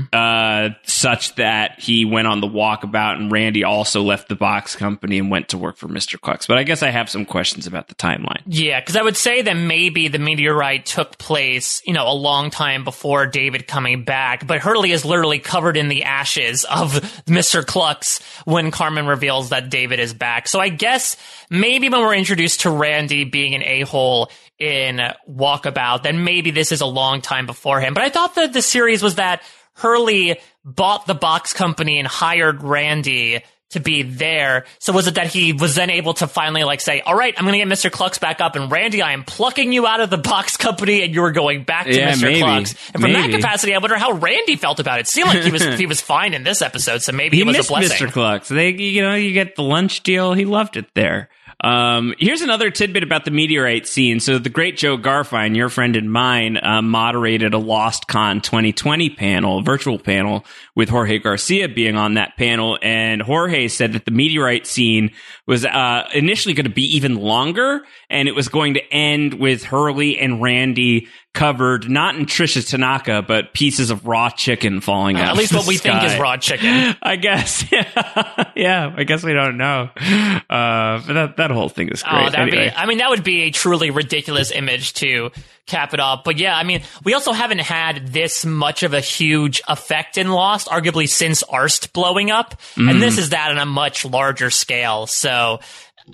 such that he went on the Walkabout and Randy also left the box company and went to work for Mr. Clucks. But I guess I have some questions about the timeline. Yeah, because I would say that maybe the meteorite took place, a long time before David coming back, but Hurley is literally covered in the ashes of Mr. Clucks when Carmen reveals that David is back. So I guess maybe when we're introduced to Randy being an a-hole in Walkabout, then maybe this is a long time before him. But I thought that the series was that Hurley bought the box company and hired Randy to be there. So was it that he was then able to finally say, all right, I'm going to get Mr. Clucks back up, and Randy, I am plucking you out of the box company and you're going back to Mr. Clucks. And from that capacity, I wonder how Randy felt about it. It seemed like he was fine in this episode, so maybe it was a blessing. Mr. Clucks. You get the lunch deal. He loved it there. Here's another tidbit about the meteorite scene. So the great Joe Garfine, your friend and mine, moderated a LostCon 2020 panel, virtual panel, with Jorge Garcia being on that panel. And Jorge said that the meteorite scene was initially going to be even longer, and it was going to end with Hurley and Randy covered not in Trisha Tanaka, but pieces of raw chicken falling out. At least what we think is raw chicken. I guess. Yeah, I guess we don't know. But that whole thing is great. That would be a truly ridiculous image to cap it off. But yeah, we also haven't had this much of a huge effect in Lost, arguably since Arst blowing up. And this is that on a much larger scale. So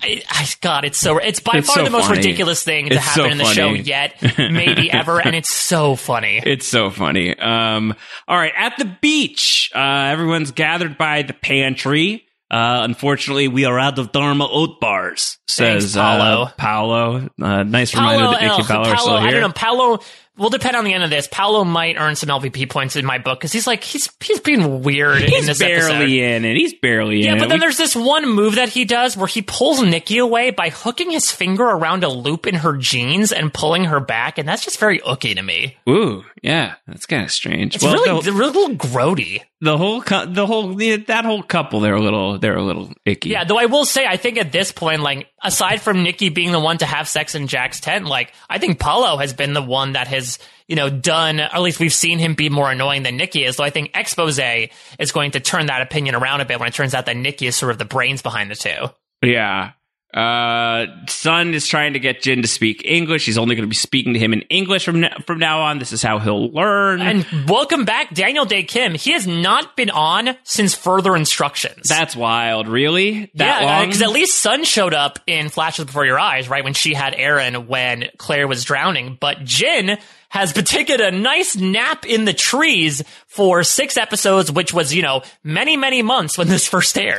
it's by far the most ridiculous thing to happen in the show yet, maybe ever, and it's so funny. It's so funny. All right, at the beach, everyone's gathered by the pantry. Unfortunately, we are out of Dharma oat bars, says Paolo. Paolo. Nice reminder that Nikki Paolo are still here. I don't know, Paolo. We'll depend on the end of this. Paolo might earn some LVP points in my book, because he's being weird in this episode. He's barely in it. Yeah, but then there's this one move that he does where he pulls Nikki away by hooking his finger around a loop in her jeans and pulling her back, and that's just very ooky to me. Ooh, yeah, that's kind of strange. It's really a little grody. That whole couple, they're a little icky. Yeah, though I will say, I think at this point, aside from Nikki being the one to have sex in Jack's tent, I think Paolo has been the one that has, done, or at least we've seen him be more annoying than Nikki is. Though I think Expose is going to turn that opinion around a bit when it turns out that Nikki is sort of the brains behind the two. Yeah. Sun is trying to get Jin to speak English. He's only going to be speaking to him in English from now on. This is how he'll learn. And welcome back, Daniel Dae Kim. He has not been on since Further Instructions. That's wild. Really? That long? Because at least Sun showed up in Flashes Before Your Eyes, right, when she had Aaron when Claire was drowning. But Jin has been taking a nice nap in the trees for 6 episodes, which was, many, many months when this first aired.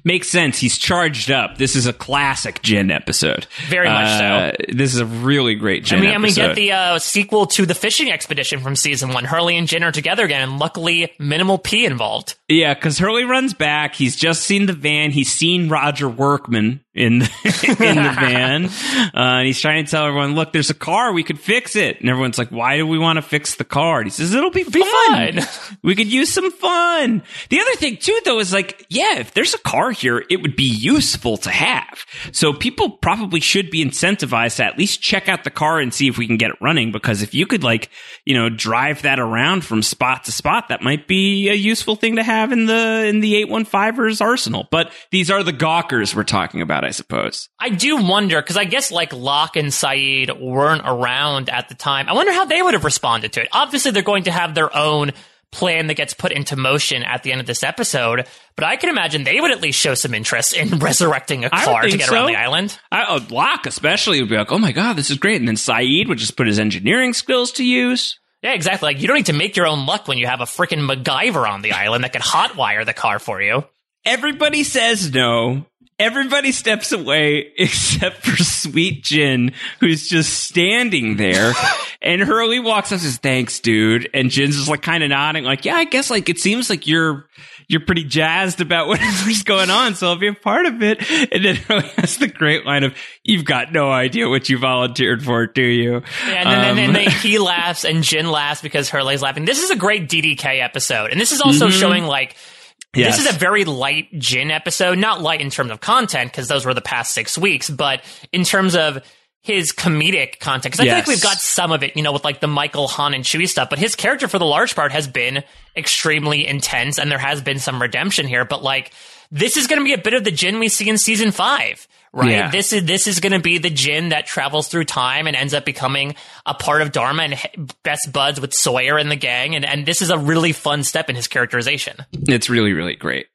Makes sense. He's charged up. This is a classic Jin episode. Very much so. This is a really great Jin episode. And we get the sequel to the fishing expedition from season 1. Hurley and Jin are together again, and luckily minimal P involved. Yeah, because Hurley runs back. He's just seen the van. He's seen Roger Workman in the van. And he's trying to tell everyone, look, there's a car. We could fix it. And everyone's like, why do we want to fix the car? And he says, it'll be fun. We could use some fun. The other thing, too, though, is like, yeah, if there's a car here, it would be useful to have. So people probably should be incentivized to at least check out the car and see if we can get it running. Because if you could, like, you know, drive that around from spot to spot, that might be a useful thing to have in the 815ers arsenal. But these are the gawkers we're talking about, I suppose. I do wonder, because I guess like Locke and Saeed weren't around at the time. I wonder how they would have responded to it. Obviously, they're going to have their own plan that gets put into motion at the end of this episode, but I can imagine they would at least show some interest in resurrecting a car to get around the island. Locke especially would be like, oh my god, this is great. And then Saeed would just put his engineering skills to use. Yeah, exactly. Like, you don't need to make your own luck when you have a freaking MacGyver on the island that can hotwire the car for you. Everybody says no. Everybody steps away except for Sweet Jin, who's just standing there. And Hurley walks up and says, thanks, dude. And Jin's just like kind of nodding, like, yeah, I guess like it seems like you're pretty jazzed about whatever's going on, so I'll be a part of it. And then Hurley has the great line of, you've got no idea what you volunteered for, do you? Yeah, and then he laughs and Jin laughs because Hurley's laughing. This is a great DDK episode. And this is also showing like, yes, this is a very light Jin episode. Not light in terms of content, because those were the past 6 weeks, but in terms of his comedic content. Because I feel like we've got some of it, you know, with like the Michael, Han, and Chewie stuff, but his character for the large part has been extremely intense, and there has been some redemption here. But like, this is going to be a bit of the Jin we see in season 5. Right. Yeah. This is going to be the Jin that travels through time and ends up becoming a part of Dharma and best buds with Sawyer and the gang. And this is a really fun step in his characterization. It's really, really great.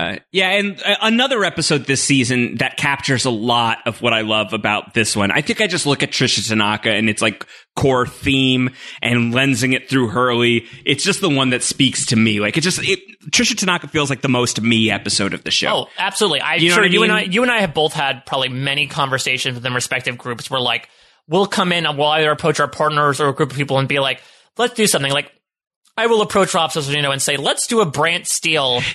And another episode this season that captures a lot of what I love about this one. I think I just look at Trisha Tanaka and it's like core theme and lensing it through Hurley. It's just the one that speaks to me. Like Trisha Tanaka feels like the most me episode of the show. Oh, absolutely. You and I have both had probably many conversations within respective groups where like we'll come in and we'll either approach our partners or a group of people and be like, let's do something. Like, I will approach Rob Cesarino and say, let's do a Brant Steele with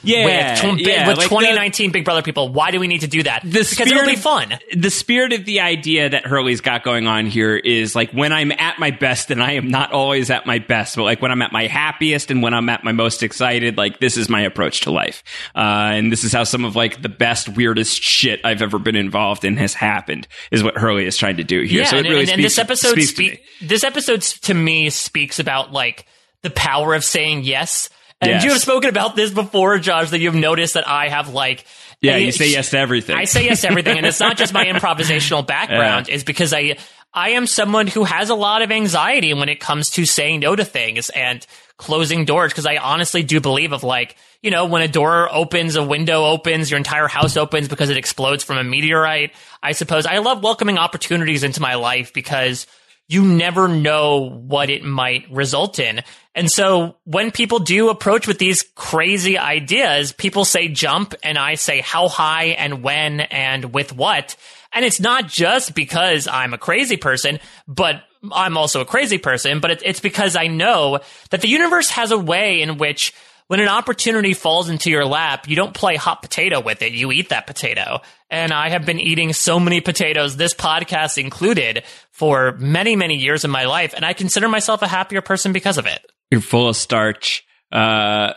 2019 Big Brother people. Why do we need to do that? Because it'll be fun. The spirit of the idea that Hurley's got going on here is like when I'm at my best, and I am not always at my best, but like when I'm at my happiest and when I'm at my most excited, like this is my approach to life. And this is how some of like the best, weirdest shit I've ever been involved in has happened, is what Hurley is trying to do here. Yeah, so it really speaks this episode to me speaks about like the power of saying yes. And you have spoken about this before, Josh, that you've noticed that I have like... you say yes to everything. I say yes to everything. And it's not just my improvisational background. It's because I am someone who has a lot of anxiety when it comes to saying no to things and closing doors. Because I honestly do believe of like, you know, when a door opens, a window opens, your entire house opens because it explodes from a meteorite. I suppose I love welcoming opportunities into my life because you never know what it might result in. And so when people do approach with these crazy ideas, people say jump, and I say how high and when and with what. And it's not just because I'm a crazy person, but I'm also a crazy person, but it's because I know that the universe has a way in which when an opportunity falls into your lap, you don't play hot potato with it. You eat that potato. And I have been eating so many potatoes, this podcast included, for many, many years in my life. And I consider myself a happier person because of it. You're full of starch. But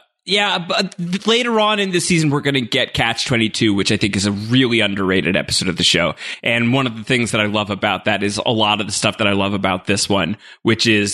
later on in the season, we're going to get Catch 22, which I think is a really underrated episode of the show. And one of the things that I love about that is a lot of the stuff that I love about this one, which is,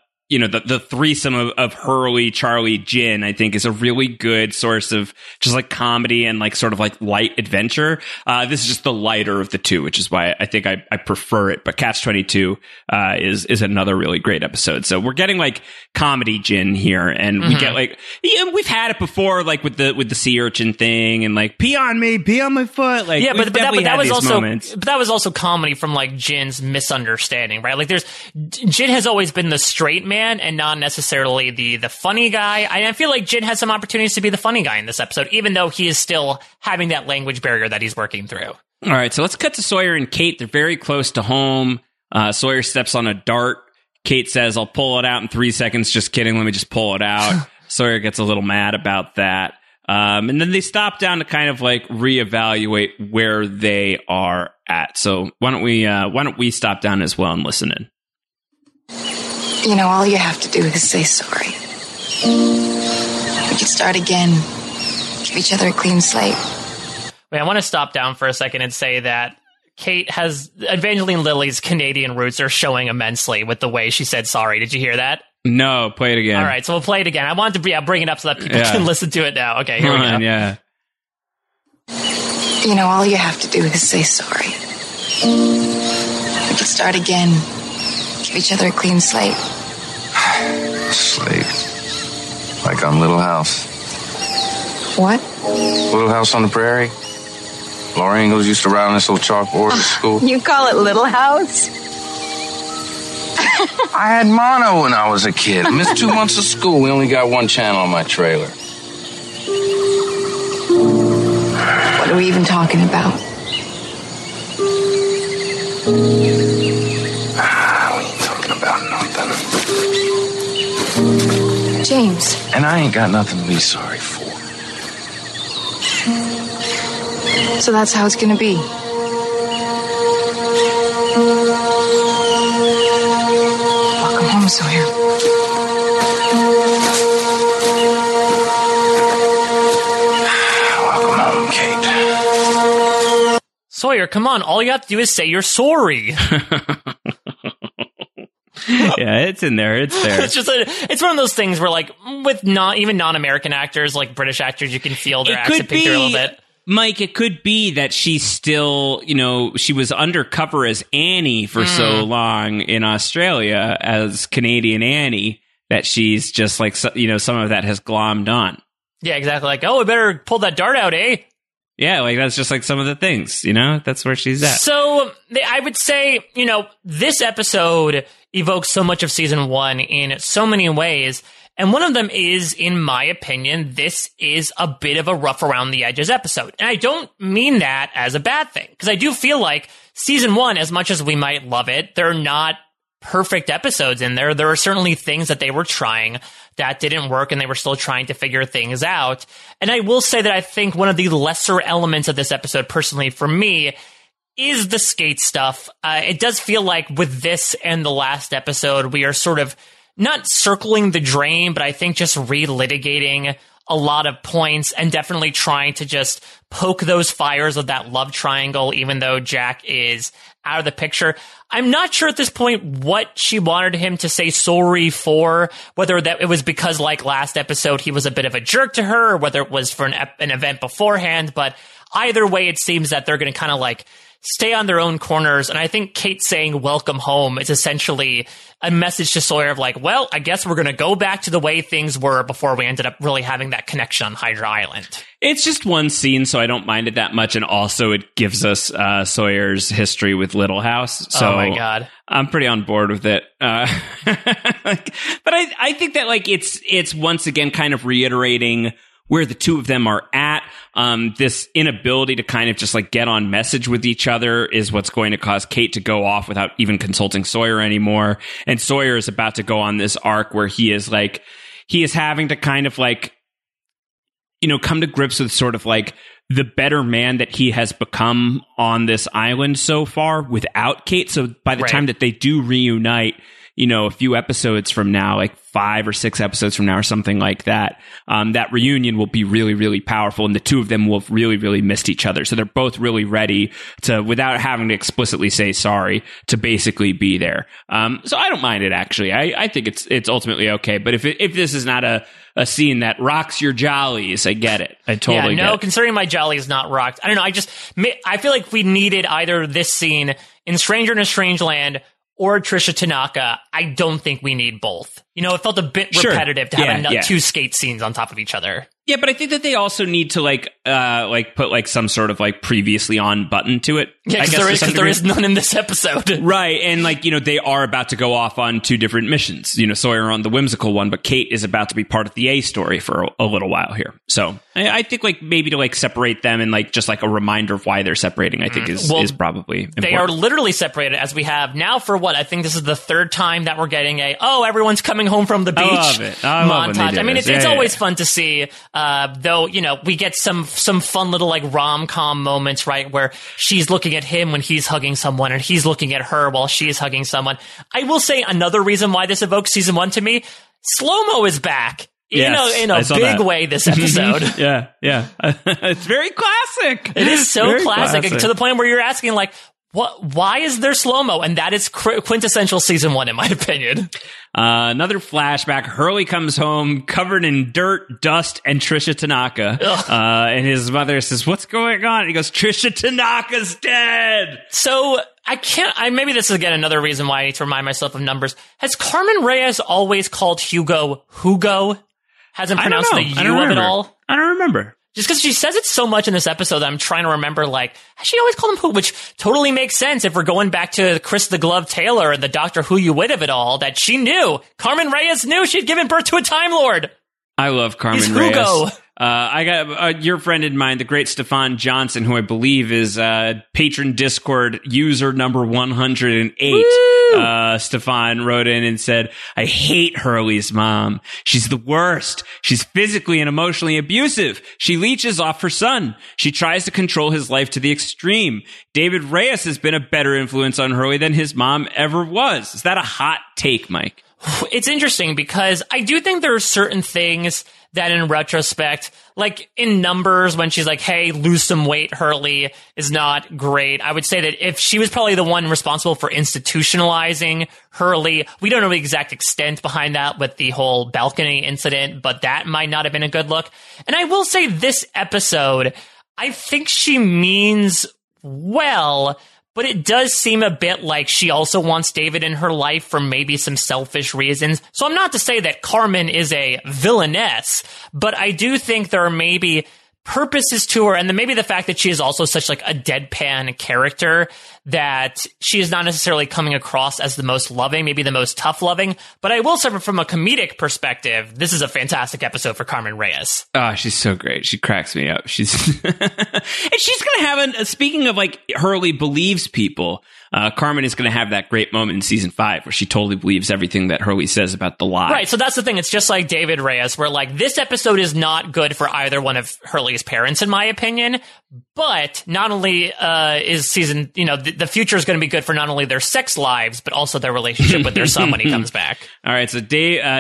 the threesome of Hurley, Charlie, Jin, I think is a really good source of just like comedy and like sort of like light adventure. This is just the lighter of the two, which is why I think I prefer it. But Catch 22 is another really great episode. So we're getting like comedy Jin here, and we get like, we've had it before, like with the sea urchin thing and like pee on me, pee on my foot. Like, yeah, but that was also comedy from like Jin's misunderstanding, right? Like Jin has always been the straight man man and not necessarily the funny guy. I feel like Jin has some opportunities to be the funny guy in this episode, even though he is still having that language barrier that he's working through. All right, so let's cut to Sawyer and Kate. They're very close to home. Sawyer steps on a dart. Kate says, I'll pull it out in 3 seconds. Just kidding. Let me just pull it out. Sawyer gets a little mad about that. And then they stop down to kind of like reevaluate where they are at. So why don't we stop down as well and listen in? You know, all you have to do is say sorry. We could start again. Give each other a clean slate. Wait, I want to stop down for a second and say that Kate has Evangeline Lilly's Canadian roots are showing immensely with the way she said sorry. Did you hear that? No, play it again. All right, so we'll play it again. I wanted to bring it up so that people can listen to it now. Okay, here we go. Yeah. You know, all you have to do is say sorry. We could start again. Give each other a clean slate. Slate. Like on Little House. What? Little House on the Prairie. Laura Ingalls used to write on this little chalkboard at school. You call it Little House? I had mono when I was a kid. I missed 2 months of school. We only got one channel on my trailer. What are we even talking about? We ain't talking about nothing. James. And I ain't got nothing to be sorry for. So that's how it's gonna be. Welcome home, Sawyer. Welcome home, Kate. Sawyer, come on. All you have to do is say you're sorry. Yeah, it's in there. It's there. It's one of those things where, like, with even non-American actors, like British actors, you can feel their accent pick through a little bit. Mike, it could be that she's still, she was undercover as Annie for so long in Australia as Canadian Annie that she's just like, some of that has glommed on. Yeah, exactly. Like, we better pull that dart out, eh? Yeah, like that's just like some of the things, that's where she's at. So I would say, this episode evokes so much of season 1 in so many ways. And one of them is, in my opinion, this is a bit of a rough around the edges episode. And I don't mean that as a bad thing, because I do feel like season 1, as much as we might love it, there are not perfect episodes in there. There are certainly things that they were trying that didn't work, and they were still trying to figure things out. And I will say that I think one of the lesser elements of this episode, personally for me, is the skate stuff. It does feel like with this and the last episode, we are sort of not circling the drain, but I think just relitigating a lot of points and definitely trying to just poke those fires of that love triangle, even though Jack is out of the picture. I'm not sure at this point what she wanted him to say sorry for, whether that it was because, like last episode, he was a bit of a jerk to her, or whether it was for an event beforehand. But either way, it seems that they're going to kind of like stay on their own corners. And I think Kate saying welcome home is essentially a message to Sawyer of like, well, I guess we're going to go back to the way things were before we ended up really having that connection on Hydra Island. It's just one scene, so I don't mind it that much. And also it gives us Sawyer's history with Little House. So oh my God. I'm pretty on board with it. But I think that like it's once again kind of reiterating where the two of them are at. This inability to kind of just like get on message with each other is what's going to cause Kate to go off without even consulting Sawyer anymore. And Sawyer is about to go on this arc where he is having to kind of like, come to grips with sort of like the better man that he has become on this island so far without Kate. So by the time that they do reunite, a few episodes from now, like 5 or 6 episodes from now or something like that, that reunion will be really, really powerful. And the two of them will have really, really missed each other. So they're both really ready to, without having to explicitly say sorry, to basically be there. So I don't mind it, actually. I think it's ultimately okay. But if this is not a scene that rocks your jollies, I get it. I totally get it. Considering my jolly is not rocked. I don't know. I feel like we needed either this scene in Stranger in a Strange Land or Tricia Tanaka. I don't think we need both. You know, it felt a bit repetitive to have 2 skate scenes on top of each other. Yeah, but I think that they also need to put some sort of previously on button to it. Yeah, because there is none in this episode. Right, and they are about to go off on 2 different missions. You know, Sawyer on the whimsical one, but Kate is about to be part of the A story for a little while here. So I think maybe to separate them and just a reminder of why they're separating, I think is probably important. They are literally separated, as we have now for what? I think this is the 3rd time that we're getting everyone's coming home from the beach montage. I mean, it's always fun to see. Though, you know, we get some fun little rom-com moments, right, where she's looking at him when he's hugging someone and he's looking at her while she's hugging someone. I will say another reason why this evokes season 1 to me, slow-mo is back. Yes, in a big way this episode. Yeah. It's very classic. It is so classic to the point where you're asking, why is there slow-mo? And that is quintessential season 1, in my opinion. Another flashback. Hurley comes home covered in dirt, dust, and Trisha Tanaka. And his mother says, "What's going on?" And he goes, "Trisha Tanaka's dead." So maybe this is again another reason why I need to remind myself of numbers. Has Carmen Reyes always called Hugo Hugo? Hasn't pronounced the U of it all? I don't remember. Just because she says it so much in this episode that I'm trying to remember, has she always called him Who? Which totally makes sense if we're going back to Chris the Glove Taylor and the Doctor Who You Wit of it all, that she knew. Carmen Reyes knew she'd given birth to a Time Lord. I love Carmen He's Reyes. Hugo. I got your friend in mind, the great Stefan Johnson, who I believe is patron Discord user number 108. Stefan wrote in and said, "I hate Hurley's mom. She's the worst. She's physically and emotionally abusive. She leeches off her son. She tries to control his life to the extreme. David Reyes has been a better influence on Hurley than his mom ever was." Is that a hot take, Mike? It's interesting because I do think there are certain things that in retrospect, in numbers, when she's like, "Hey, lose some weight, Hurley," is not great. I would say that if she was probably the one responsible for institutionalizing Hurley, we don't know the exact extent behind that with the whole balcony incident, but that might not have been a good look. And I will say this episode, I think she means well, but it does seem a bit like she also wants David in her life for maybe some selfish reasons. So I'm not to say that Carmen is a villainess, but I do think there are maybe purposes to her, and then maybe the fact that she is also such a deadpan character that she is not necessarily coming across as the most loving, maybe the most tough loving. But I will say from a comedic perspective, this is a fantastic episode for Carmen Reyes. Oh, she's so great. She cracks me up. She's and she's going to have speaking of Hurley believes people, Carmen is going to have that great moment in season 5 where she totally believes everything that Hurley says about the lie. Right. So that's the thing. It's just like David Reyes, where this episode is not good for either one of Hurley's parents, in my opinion. But not only is season, the future is going to be good for not only their sex lives, but also their relationship with their son when he comes back. All right. So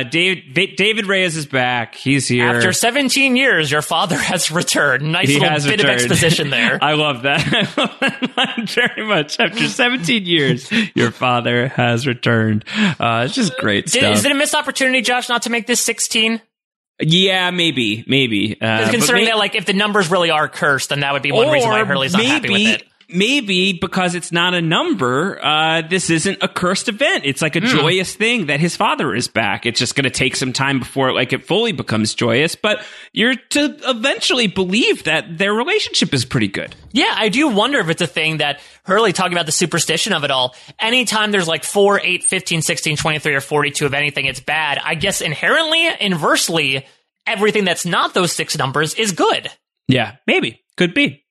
David Reyes is back. He's here. After 17 years, your father has returned. Nice little bit of exposition there. I love that. I love that line very much. After 17 years, your father has returned. It's just great stuff. Is it a missed opportunity, Josh, not to make this 16? Yeah, maybe. Considering that, if the numbers really are cursed, then that would be one reason why Hurley's not happy with it. Maybe because it's not a number, this isn't a cursed event. It's a joyous thing that his father is back. It's just going to take some time before it fully becomes joyous. But you're to eventually believe that their relationship is pretty good. Yeah, I do wonder if it's a thing that Hurley, talking about the superstition of it all, anytime there's 4, 8, 15, 16, 23, or 42 of anything, it's bad. I guess inherently, inversely, everything that's not those 6 numbers is good. Yeah, maybe. Could be.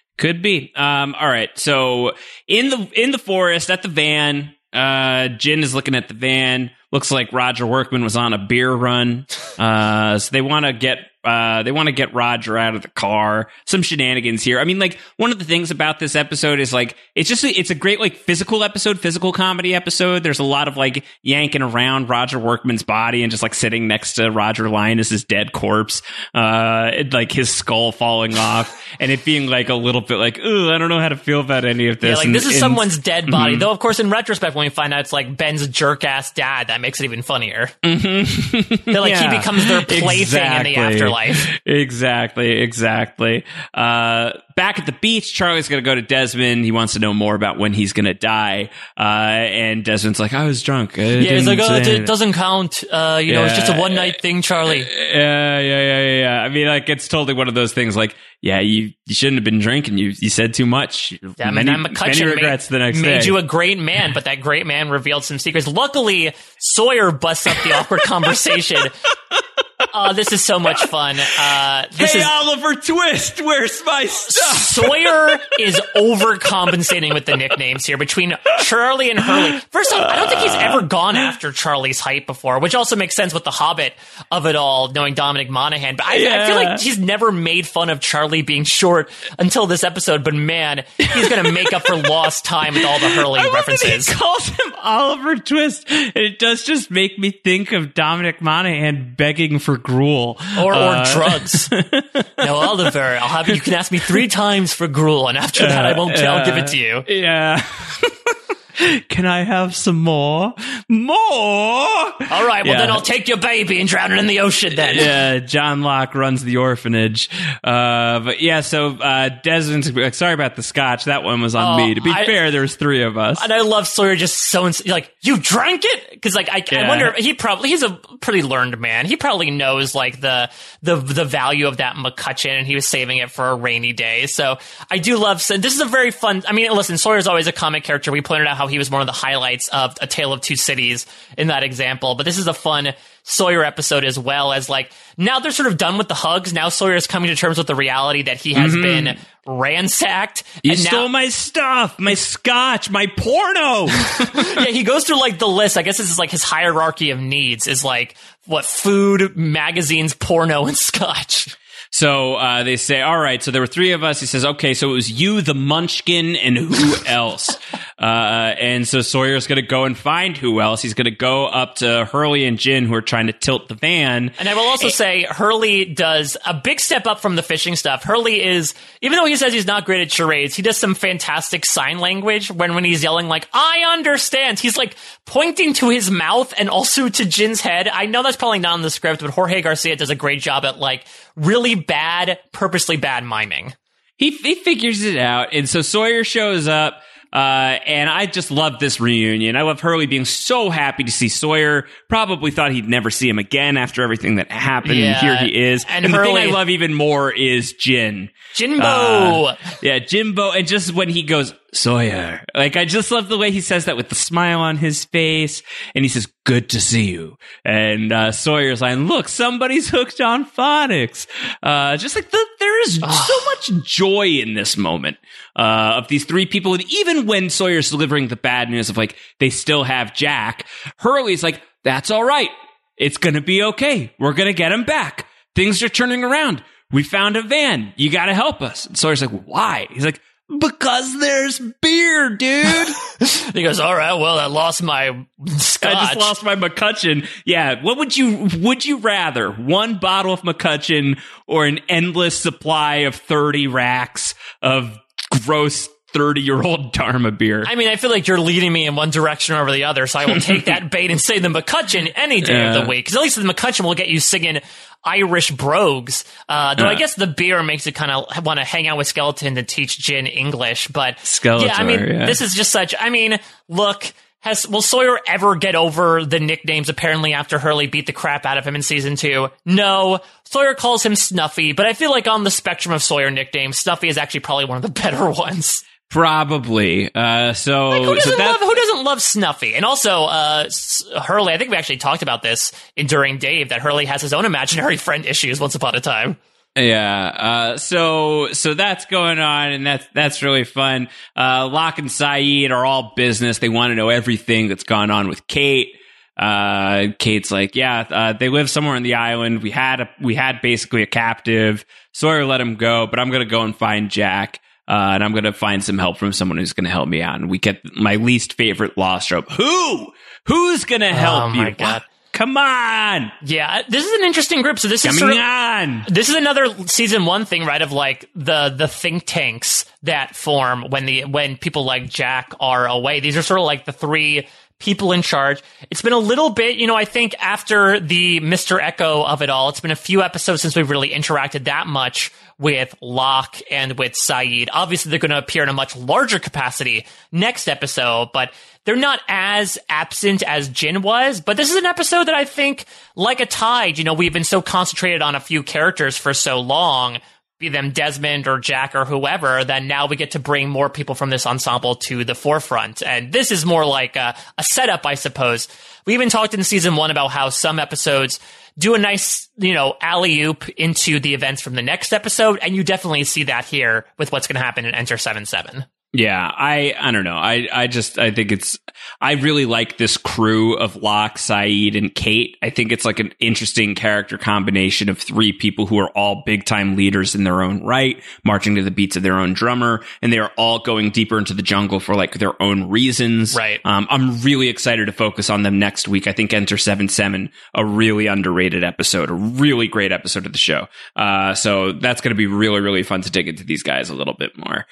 All right. So in the forest at the van, Jin is looking at the van. Looks like Roger Workman was on a beer run. So they want to get Roger out of the car. Some shenanigans here. I mean, one of the things about this episode is it's a great physical episode, physical comedy episode. There's a lot of yanking around Roger Workman's body and just sitting next to Roger Linus's dead corpse, his skull falling off, and it being a little bit ooh, I don't know how to feel about any of this. Yeah, this is someone's dead body. Though, of course, in retrospect, when we find out it's Ben's jerk ass dad, that makes it even funnier. That he becomes their plaything in the afterlife. life. Exactly. Back at the beach, Charlie's going to go to Desmond. He wants to know more about when he's going to die. And Desmond's like, I was drunk. He's like, it doesn't count. It's just a one night thing, Charlie. Yeah. I mean, like, it's totally one of those things like, yeah, you shouldn't have been drinking. You said too much. Yeah, many McCutcheon regrets the next day. Made you a great man, but that great man revealed some secrets. Luckily, Sawyer busts up the awkward conversation. This is so much fun. Oliver Twist, where's my stuff? Sawyer is overcompensating with the nicknames here between Charlie and Hurley. First off, I don't think he's ever gone after Charlie's height before, which also makes sense with the Hobbit of it all, knowing Dominic Monaghan. But I feel like he's never made fun of Charlie being short until this episode. But man, he's going to make up for lost time with all the Hurley references. He calls him Oliver Twist, and it does just make me think of Dominic Monaghan begging for gruel or drugs. No, Oliver, you can ask me 3 times for gruel, and after that, I'll give it to you. Yeah. Can I have some more? More? All right, well, then I'll take your baby and drown it in the ocean then. Yeah, John Locke runs the orphanage. So Desmond's like, sorry about the scotch. That one was on me. To be fair, there's 3 of us. And I love Sawyer just so like, you drank it? Because like, I wonder, he's a pretty learned man. He probably knows like the value of that McCutcheon, and he was saving it for a rainy day. So I do love, this is a very fun, I mean, listen, Sawyer's always a comic character. We pointed out how he was one of the highlights of A Tale of Two Cities in that example. But this is a fun Sawyer episode as well, as like, now they're sort of done with the hugs. Now Sawyer is coming to terms with the reality that he has been ransacked. You stole my stuff, my scotch, my porno. Yeah, he goes through like the list. I guess this is like his hierarchy of needs is like what food, magazines, porno, and scotch. So they say, all right, so there were 3 of us. He says, okay, so it was you, the Munchkin, and who else? And so Sawyer's going to go and find who else. He's going to go up to Hurley and Jin, who are trying to tilt the van. And I will also say Hurley does a big step up from the fishing stuff. Hurley is, even though he says he's not great at charades, he does some fantastic sign language when he's yelling like, I understand. He's like pointing to his mouth and also to Jin's head. I know that's probably not in the script, but Jorge Garcia does a great job at like really purposely bad miming. He figures it out, and so Sawyer shows up, and I just love this reunion. I love Hurley being so happy to see Sawyer. Probably thought he'd never see him again after everything that happened, and here he is. And Hurley, the thing I love even more is Jin. Jimbo! Jimbo, and just when he goes, Sawyer. Like, I just love the way he says that with the smile on his face, and he says, good to see you. And Sawyer's like, look, somebody's hooked on phonics. Just like there is so much joy in this moment of these 3 people. And even when Sawyer's delivering the bad news of like, they still have Jack, Hurley's like, that's all right. It's going to be okay. We're going to get him back. Things are turning around. We found a van. You got to help us. And Sawyer's like, why? He's like, because there's beer, dude. He goes, all right, well, I lost my scotch. I just lost my McCutcheon. Yeah, what would you rather? 1 bottle of McCutcheon or an endless supply of 30 racks of gross 30-year-old Dharma beer? I mean, I feel like you're leading me in one direction or over the other, so I will take that bait and say the McCutcheon any day of the week. Because at least the McCutcheon will get you singing Irish brogues. Though I guess the beer makes it kind of want to hang out with Skeleton to teach Jin English. But Skeletor, yeah, I mean, this is just such, I mean, look, will Sawyer ever get over the nicknames apparently after Hurley beat the crap out of him in season 2? No. Sawyer calls him Snuffy, but I feel like on the spectrum of Sawyer nicknames, Snuffy is actually probably one of the better ones. Probably. Like, who doesn't love Snuffy? And also, Hurley, I think we actually talked about this during Dave, that Hurley has his own imaginary friend issues once upon a time. Yeah. So that's going on, and that's really fun. Locke and Sayid are all business. They want to know everything that's gone on with Kate. Kate's like, they live somewhere on the island. We had basically a captive. Sawyer let him go, but I'm going to go and find Jack. And I'm going to find some help from someone who's going to help me out. And we get my least favorite lost trope. Who's going to help you? Oh my God. Come on. Yeah, this is an interesting group. So this is this is another season 1 thing, right? Of like the think tanks that form when people like Jack are away. These are sort of like the 3 people in charge. It's been a little bit, I think after the Mr. Echo of it all, it's been a few episodes since we've really interacted that much with Locke and with Sayid. Obviously, they're going to appear in a much larger capacity next episode, but they're not as absent as Jin was. But this is an episode that I think, like a tide, we've been so concentrated on a few characters for so long, be them Desmond or Jack or whoever, that now we get to bring more people from this ensemble to the forefront. And this is more like a setup, I suppose. We even talked in season 1 about how some episodes do a nice, alley-oop into the events from the next episode, and you definitely see that here with what's going to happen in Enter 7-7. Yeah, I don't know. I think I really like this crew of Locke, Sayid, and Kate. I think it's like an interesting character combination of 3 people who are all big time leaders in their own right, marching to the beats of their own drummer, and they are all going deeper into the jungle for like their own reasons. Right. I'm really excited to focus on them next week. I think Enter 7-7, a really underrated episode, a really great episode of the show. So that's going to be really, really fun to dig into these guys a little bit more.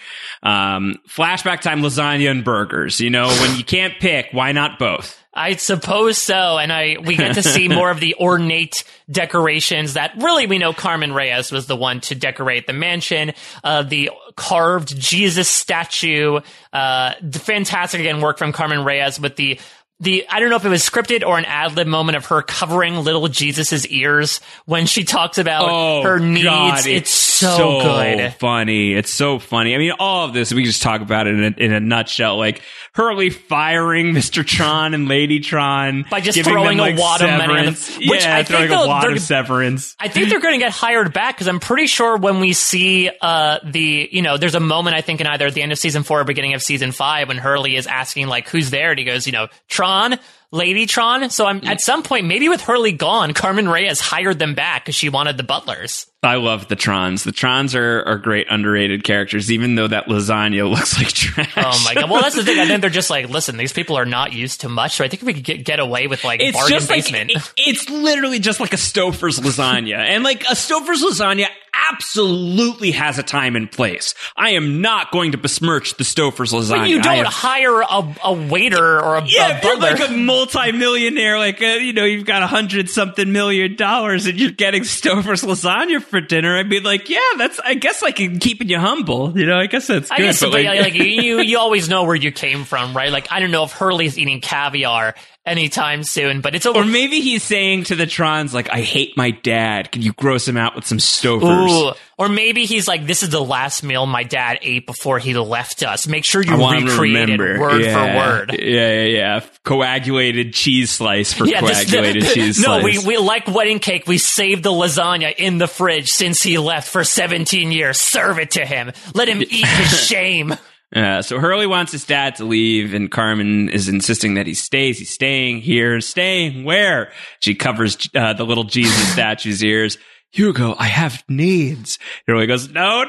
Flashback time, lasagna and burgers. When you can't pick, why not both? I suppose so. And we get to see more of the ornate decorations that really we know Carmen Reyes was the one to decorate the mansion. The carved Jesus statue. Fantastic, again, work from Carmen Reyes with the I don't know if it was scripted or an ad-lib moment of her covering little Jesus's ears when she talks about her needs. God, it's so good. Funny. It's so funny. I mean, all of this, we can just talk about it in a nutshell. Like Hurley firing Mr. Tron and Lady Tron by just throwing a wad of money, which I think a wad of severance. I think they're going to get hired back because I'm pretty sure when we see there's a moment I think in either at the end of season 4 or beginning of season 5 when Hurley is asking like who's there, and he goes, Tron. Lady Tron. So at some point, maybe with Hurley gone, Carmen Reyes hired them back because she wanted the butlers. I love the Trons. The Trons are great underrated characters, even though that lasagna looks like trash. Oh my God. Well, that's the thing. I think they're just like, listen, these people are not used to much. So I think if we could get away with like it's bargain just basement. It's literally just like a Stouffer's lasagna. And like a Stouffer's lasagna absolutely has a time and place. I am not going to besmirch the Stouffer's lasagna. But you don't hire a waiter or a butler. If you're like a multi-millionaire, like, you've got $100-something million and you're getting Stouffer's lasagna for dinner, I'd be like, yeah, I guess I can keep you humble. I guess that's good. I guess, but you always know where you came from, right? Like, I don't know if Hurley's eating caviar anytime soon, but it's or maybe he's saying to the Trons, like, I hate my dad. Can you gross him out with some Stouffer's? Ooh. Or maybe he's like, this is the last meal my dad ate before he left us. Make sure you recreate it word for word. Yeah. Coagulated cheese slice for coagulated cheese slice. No, we like wedding cake. We saved the lasagna in the fridge since he left for 17 years. Serve it to him. Let him eat his shame. So Hurley wants his dad to leave, and Carmen is insisting that he stays. He's staying here. Staying where? She covers the little Jesus statue's ears. Hugo, I have needs. Hurley goes, no.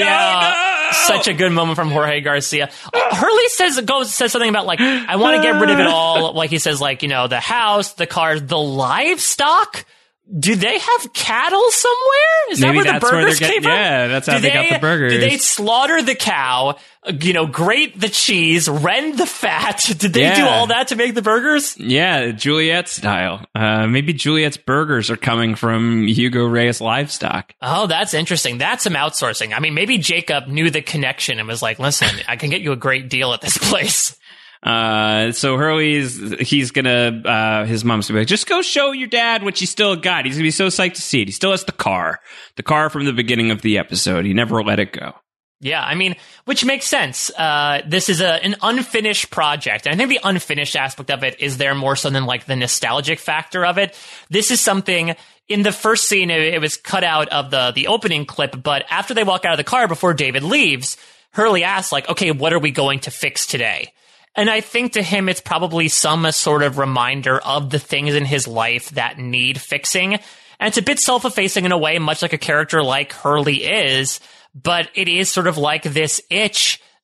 Such a good moment from Jorge Garcia. Hurley says something about like, I want to get rid of it all. Like he says, like, the house, the cars, the livestock. Do they have cattle somewhere? Is Maybe that where the burgers came from? Yeah, that's how they got the burgers. Did they slaughter the cow, grate the cheese, rend the fat? Did they do all that to make the burgers? Yeah, Juliet style. Maybe Juliet's burgers are coming from Hugo Reyes livestock. Oh, that's interesting. That's some outsourcing. I mean, maybe Jacob knew the connection and was like, listen, I can get you a great deal at this place. So he's gonna, his mom's gonna be like, just go show your dad what you still got. He's gonna be so psyched to see it. He still has the car from the beginning of the episode. He never let it go. Yeah, I mean, which makes sense. This is an unfinished project. And I think the unfinished aspect of it is there more so than like the nostalgic factor of it. This is something in the first scene, it was cut out of the opening clip, but after they walk out of the car before David leaves, Hurley asks like, okay, what are we going to fix today? And I think to him, it's probably some sort of reminder of the things in his life that need fixing. And it's a bit self-effacing in a way, much like a character like Hurley is, but it is sort of like this itch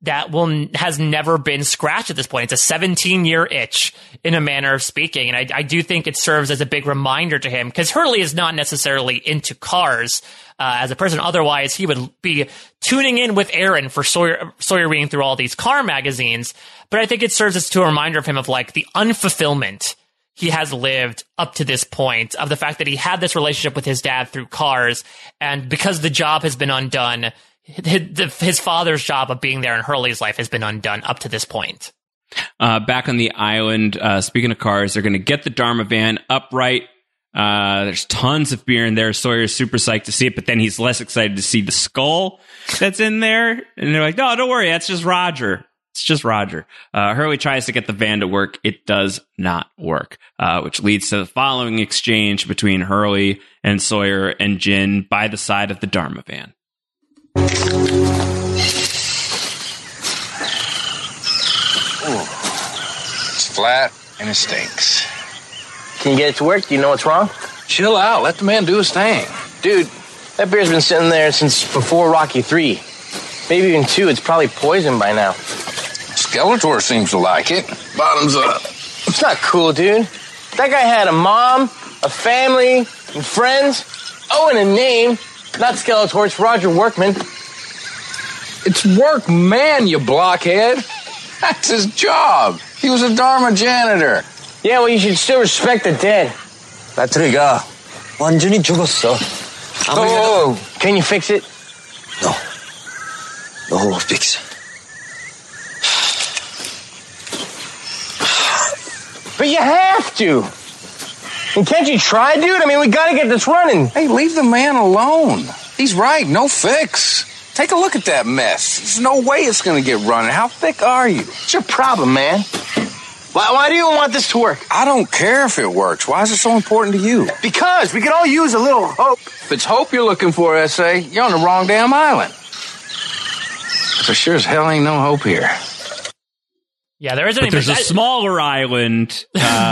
that has never been scratched at this point. It's a 17-year itch, in a manner of speaking. And I do think it serves as a big reminder to him, because Hurley is not necessarily into cars as a person. Otherwise, he would be tuning in with Aaron for Sawyer reading through all these car magazines. But I think it serves as a reminder of him of like the unfulfillment he has lived up to this point, of the fact that he had this relationship with his dad through cars. And because the job has been undone, his father's job of being there in Hurley's life has been undone up to this point. Back on the island, speaking of cars, they're going to get the Dharma van upright. There's tons of beer in there. Sawyer's super psyched to see it, but then he's less excited to see the skull that's in there. And they're like, no, don't worry. That's just Roger. It's just Roger. Hurley tries to get the van to work. It does not work, which leads to the following exchange between Hurley and Sawyer and Jin by the side of the Dharma van. It's flat and it stinks. Can you get it to work? Do you know what's wrong? Chill out. Let the man do his thing. Dude, that beer's been sitting there since before Rocky 3. Maybe even 2. It's probably poisoned by now. Skeletor seems to like it. Bottoms up. It's not cool, dude. That guy had a mom, a family, and friends. Oh, and a name. Not Skeletor, it's Roger Workman. It's Workman, you blockhead. That's his job. He was a Dharma janitor. Yeah, well, you should still respect the dead. 배터리가 완전히 죽었어. Oh, can you fix it? No, no fix. But you have to. And can't you try, dude? I mean, we gotta get this running. Hey, leave the man alone. He's right, no fix. Take a look at that mess. There's no way it's gonna get running. How thick are you? What's your problem, man? Why do you want this to work? I don't care if it works. Why is it so important to you? Because we could all use a little hope. If it's hope you're looking for, S.A., you're on the wrong damn island. For sure as hell ain't no hope here. Yeah, there isn't. But there's a smaller island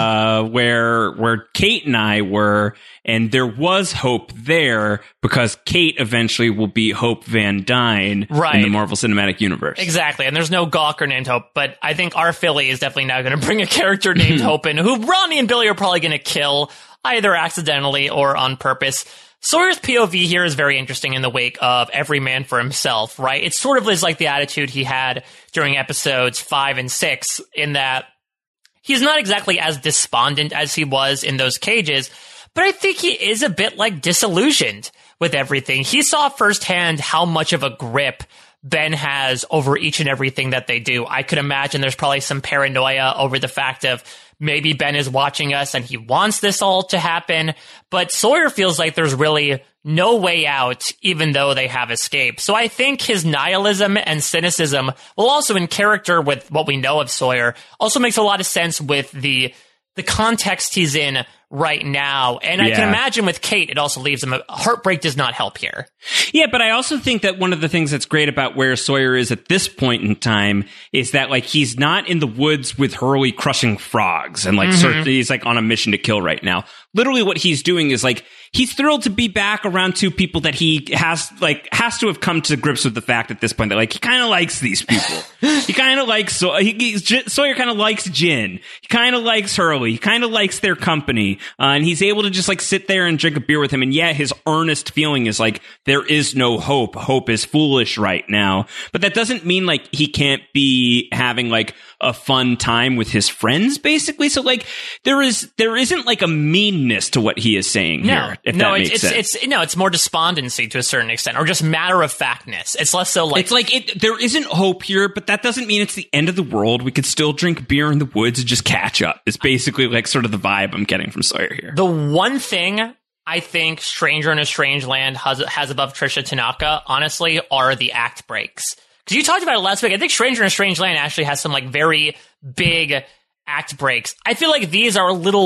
where Kate and I were, and there was hope there because Kate eventually will be Hope Van Dyne in the Marvel Cinematic Universe. Exactly, and there's no Gawker named Hope, but I think our Philly is definitely now going to bring a character named Hope in, who Ronnie and Billy are probably going to kill, either accidentally or on purpose. Sawyer's POV here is very interesting in the wake of Every Man for Himself, right? It sort of is like the attitude he had during episodes 5 and 6, in that he's not exactly as despondent as he was in those cages, but I think he is a bit like disillusioned with everything. He saw firsthand how much of a grip Ben has over each and everything that they do. I could imagine there's probably some paranoia over the fact of maybe Ben is watching us and he wants this all to happen, but Sawyer feels like there's really no way out, even though they have escaped. So I think his nihilism and cynicism, while also in character with what we know of Sawyer, also makes a lot of sense with the context he's in right now. And I can imagine with Kate, it also leaves him. Heartbreak does not help here. Yeah, but I also think that one of the things that's great about where Sawyer is at this point in time is that, like, he's not in the woods with Hurley crushing frogs and, like, he's, like, on a mission to kill right now. Literally what he's doing is, like, he's thrilled to be back around two people that he has to have come to grips with the fact at this point that, like, he kind of likes these people. He kind of likes, Sawyer kind of likes Jin. He kind of likes Hurley. He kind of likes their company. And he's able to just, like, sit there and drink a beer with him. And yeah, his earnest feeling is, like, there is no hope. Hope is foolish right now. But that doesn't mean, like, he can't be having, like, a fun time with his friends, basically. So, like, there isn't, like, a meanness to what he is saying here, if that makes sense. It's more despondency to a certain extent, or just matter-of-factness. It's less so, like... It's like, there isn't hope here, but that doesn't mean it's the end of the world. We could still drink beer in the woods and just catch up. It's basically, like, sort of the vibe I'm getting from Sawyer here. The one thing I think Stranger in a Strange Land has above Tricia Tanaka, honestly, are the act breaks. Because you talked about it last week. I think Stranger in a Strange Land actually has some, like, very big act breaks. I feel like these are a little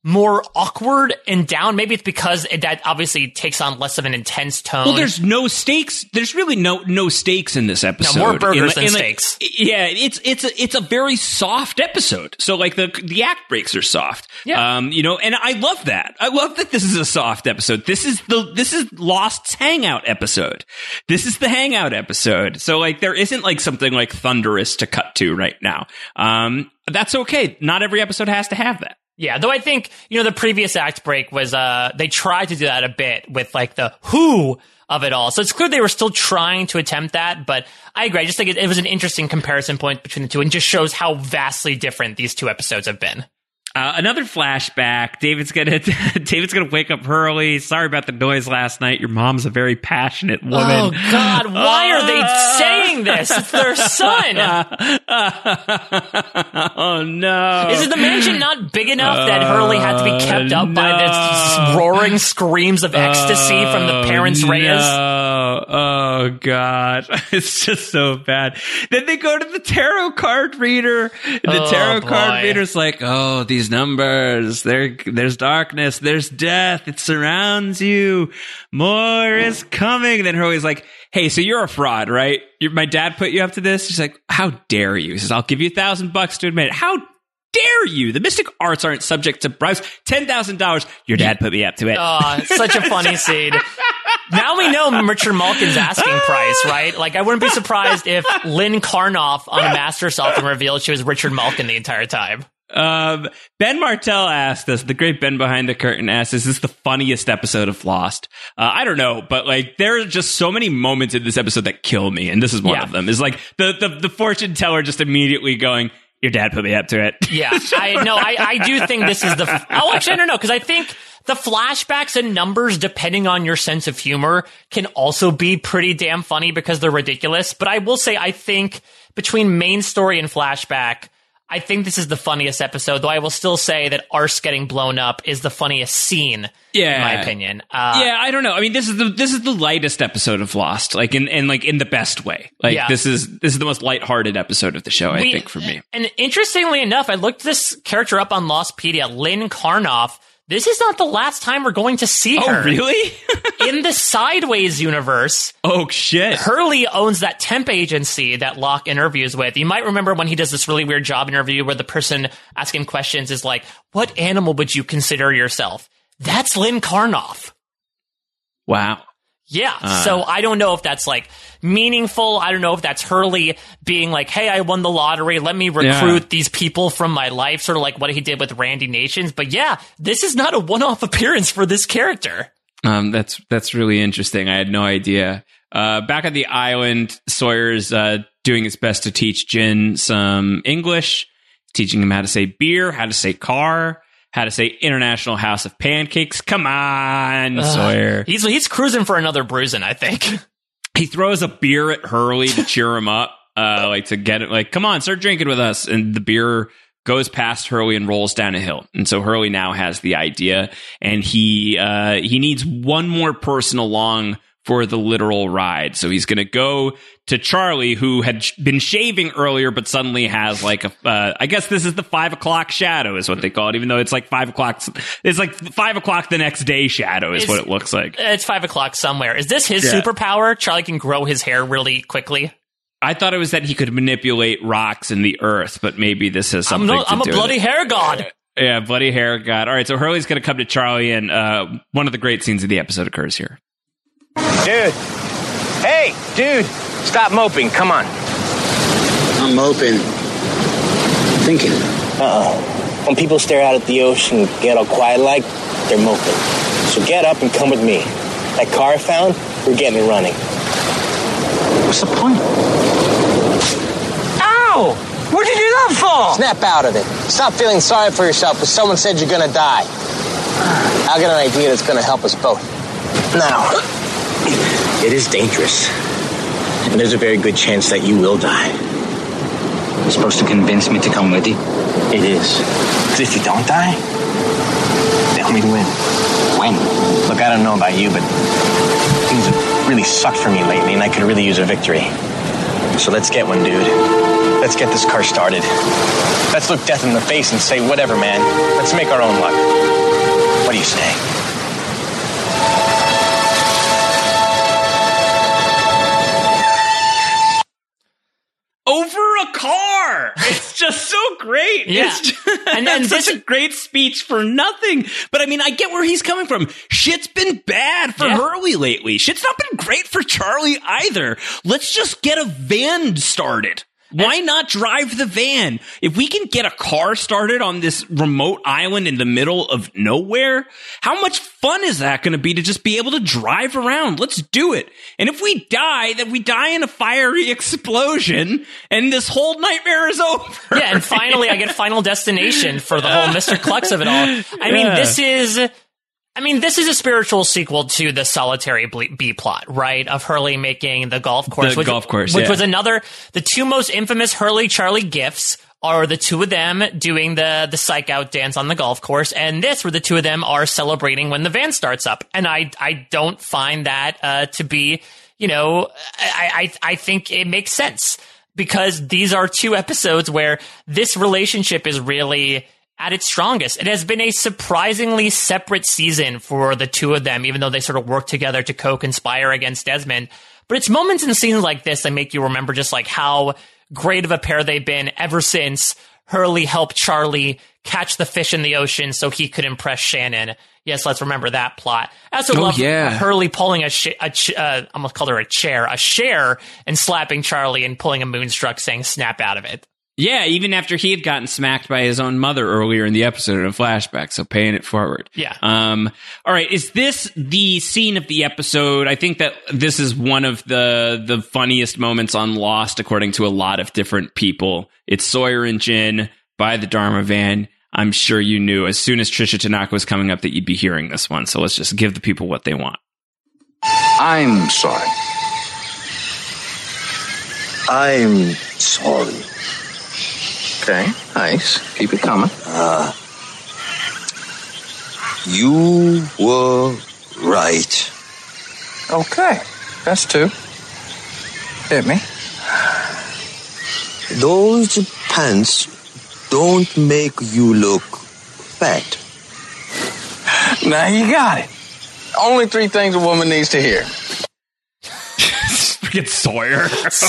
more awkward and down. Maybe it's because that obviously takes on less of an intense tone. Well, there's no stakes. There's really no stakes in this episode. No, more burgers than stakes. Yeah, it's a very soft episode. So like the act breaks are soft. Yeah. And I love that. I love that this is a soft episode. This is Lost's hangout episode. This is the hangout episode. So like there isn't like something like thunderous to cut to right now. That's okay. Not every episode has to have that. Yeah, though I think, the previous act break was, they tried to do that a bit with like the who of it all. So it's clear they were still trying to attempt that, but I agree. I just think it was an interesting comparison point between the two and just shows how vastly different these two episodes have been. Another flashback. David's gonna wake up Hurley. Sorry about the noise last night. Your mom's a very passionate woman. Oh God, why are they saying this? It's their son. Oh no! Is it the mansion not big enough that Hurley had to be kept up by the roaring screams of ecstasy from the parents' Reyes? Oh God, it's just so bad. Then they go to the tarot card reader. And the tarot card reader's like, "Oh, these numbers, there's darkness, there's death, it surrounds you, more is coming." Then Hurley's like, "Hey, so you're a fraud, right? My dad put you up to this?" She's like, "How dare you?" He says, "I'll give you $1,000 to admit it." "How dare you? The mystic arts aren't subject to bribes. $10,000. Your dad put me up to it." Oh, such a funny scene. Now we know Richard Malkin's asking price, right? Like, I wouldn't be surprised if Lynn Karnoff unmasked herself and revealed she was Richard Malkin the entire time. Ben Martell asked us, the great Ben behind the curtain asked, "Is this the funniest episode of Lost?" I don't know, but like there are just so many moments in this episode that kill me, and this is one of them. Is like the fortune teller just immediately going, "Your dad put me up to it." Yeah, I do think this is the... actually, I don't know, because I think the flashbacks and numbers, depending on your sense of humor, can also be pretty damn funny because they're ridiculous. But I will say, I think between main story and flashback, I think this is the funniest episode, though I will still say that Arse getting blown up is the funniest scene, in my opinion. I don't know. I mean, this is the lightest episode of Lost, like in the best way. Like this is the most lighthearted episode of the show, I think, for me. And interestingly enough, I looked this character up on Lostpedia, Lynn Karnoff. This is not the last time we're going to see her. Oh, really? In the Sideways universe. Oh, shit. Hurley owns that temp agency that Locke interviews with. You might remember when he does this really weird job interview where the person asking questions is like, "What animal would you consider yourself?" That's Lynn Karnoff. Wow. Yeah, so I don't know if that's like meaningful. I don't know if that's Hurley being like, "Hey, I won the lottery. Let me recruit these people from my life," sort of like what he did with Randy Nations. But yeah, this is not a one-off appearance for this character. That's really interesting. I had no idea. Back on the island, Sawyer's doing his best to teach Jin some English, teaching him how to say beer, how to say car, how to say International House of Pancakes. Come on, Sawyer. He's cruising for another bruising, I think. He throws a beer at Hurley to cheer him up, like to get it, like, "Come on, start drinking with us." And the beer goes past Hurley and rolls down a hill. And so Hurley now has the idea, and he needs one more person along for the literal ride. So he's going to go to Charlie, who had been shaving earlier, but suddenly has like I guess this is the 5 o'clock shadow is what they call it, even though it's like 5 o'clock. It's like 5 o'clock the next day shadow is what it looks like. It's 5 o'clock somewhere. Is this his superpower? Charlie can grow his hair really quickly. I thought it was that he could manipulate rocks in the earth, but maybe this has something to do with it. I'm a bloody hair god. Yeah, bloody hair god. All right, so Hurley's going to come to Charlie, and one of the great scenes of the episode occurs here. Dude. Hey, dude. Stop moping. Come on. I'm moping. Thinking. Uh-oh. When people stare out at the ocean and get all quiet like, they're moping. So get up and come with me. That car I found, we're getting it running. What's the point? Ow! What'd you do that for? Snap out of it. Stop feeling sorry for yourself because someone said you're gonna die. I'll get an idea that's gonna help us both. Now, it is dangerous. And there's a very good chance that you will die. You're supposed to convince me to come with you? It is. Because if you don't die, then we win. When? Look, I don't know about you, but things have really sucked for me lately, and I could really use a victory. So let's get one, dude. Let's get this car started. Let's look death in the face and say, whatever, man. Let's make our own luck. do you say? Over a car. It's just so great. Yeah. It's just, and then such a great speech for nothing. But I mean, I get where he's coming from. Shit's been bad for Hurley lately. Shit's not been great for Charlie either. Let's just get a van started. Why not drive the van? If we can get a car started on this remote island in the middle of nowhere, how much fun is that going to be to just be able to drive around? Let's do it. And if we die, then we die in a fiery explosion and this whole nightmare is over. Yeah, and finally I get Final Destination for the whole Mr. Clux of it all. I mean, this is a spiritual sequel to the Solitary B-plot, right? Of Hurley making the golf course. Which was another, the two most infamous Hurley-Charlie gifs are the two of them doing the psych out dance on the golf course, and this, where the two of them are celebrating when the van starts up. And I don't find that to be, I think it makes sense, because these are two episodes where this relationship is really at its strongest. It has been a surprisingly separate season for the two of them, even though they sort of work together to co-conspire against Desmond. But it's moments and scenes like this that make you remember just like how great of a pair they've been ever since Hurley helped Charlie catch the fish in the ocean so he could impress Shannon. Yes, let's remember that plot. I also love Hurley pulling I almost called her a chair, and slapping Charlie and pulling a moonstruck saying snap out of it. Yeah, even after he had gotten smacked by his own mother earlier in the episode in a flashback, so paying it forward. Yeah. All right, is this the scene of the episode? I think that this is one of the funniest moments on Lost, according to a lot of different people. It's Sawyer and Jin by the Dharma van. I'm sure you knew as soon as Trisha Tanaka was coming up that you'd be hearing this one, so let's just give the people what they want. I'm sorry. I'm sorry. Okay, nice. Keep it coming. You were right. Okay, that's two. Hit me. Those pants don't make you look fat. Now you got it. Only three things a woman needs to hear. It's Sawyer.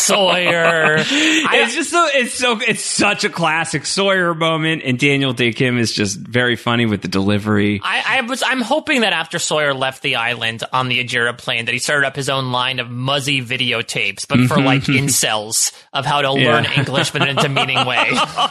It's such a classic Sawyer moment, and Daniel Day Kim is just very funny with the delivery. I'm hoping that after Sawyer left the island on the Ajira plane, that he started up his own line of Muzzy videotapes, but for like incels of how to learn English, but in a demeaning way.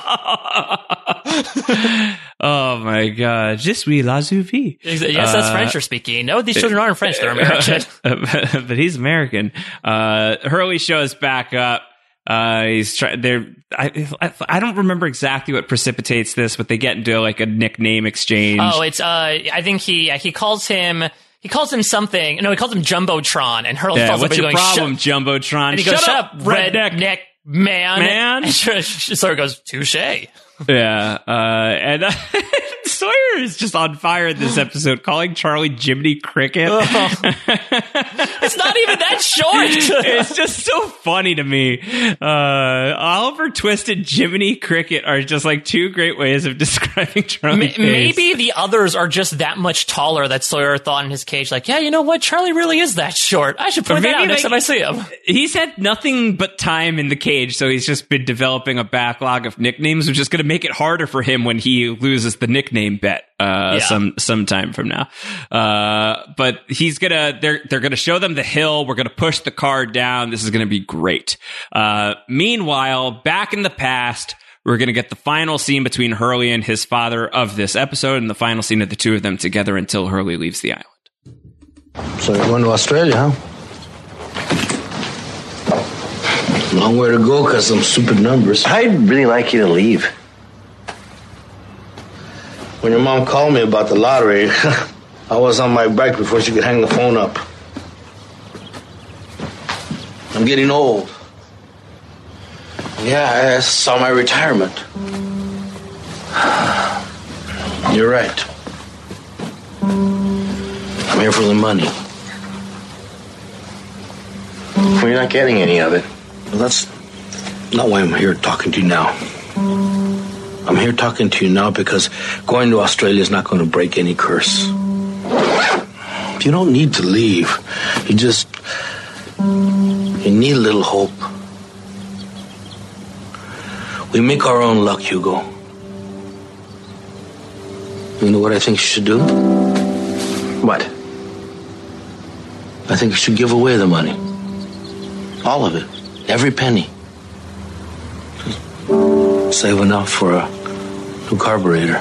Oh my god. Je suis la vie. Yes, that's French you're speaking. No, these children aren't French, they're American. But he's American. Hurley shows back up. He's trying. I don't remember exactly what precipitates this, but they get into like a nickname exchange. Oh, it's I think he calls him something. No, he calls him Jumbotron, and Hurley calls him. What's your problem, Jumbotron? And he goes, "Shut up, redneck man." And Sawyer goes, "Touche." Yeah, and Sawyer is just on fire in this episode, calling Charlie Jiminy Cricket. It's not even that short. It's just so funny to me. Oliver Twist and Jiminy Cricket are just like two great ways of describing Charlie. Maybe the others are just that much taller that Sawyer thought in his cage, like, yeah, you know what? Charlie really is that short. I should point that out next time I see him. He's had nothing but time in the cage, so he's just been developing a backlog of nicknames, which is going to make it harder for him when he loses the nickname bet some time from now. But he's they're gonna show them the hill. We're gonna push the car down. This is gonna be great. Meanwhile, back in the past, we're gonna get the final scene between Hurley and his father of this episode, and the final scene of the two of them together until Hurley leaves the island. So you're going to Australia, huh? Long way to go because some stupid numbers. I'd really like you to leave. When your mom called me about the lottery, I was on my bike before she could hang the phone up. I'm getting old. Yeah, I saw my retirement. You're right. I'm here for the money. Well, you're not getting any of it. Well, that's not why I'm here talking to you now. I'm here talking to you now because going to Australia is not going to break any curse. You don't need to leave. You need a little hope. We make our own luck, Hugo. You know what I think you should do? What? I think you should give away the money. All of it. Every penny. Just save enough for a new carburetor.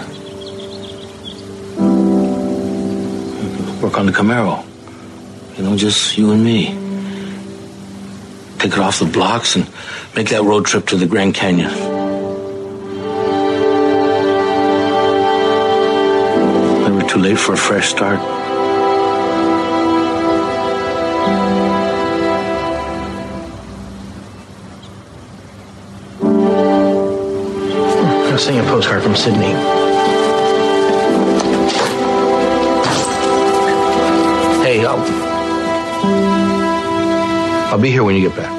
Work on the Camaro. You know, just you and me. Take it off the blocks and make that road trip to the Grand Canyon. Never too late for a fresh start. I was seeing a postcard from Sydney. Hey, I'll be here when you get back.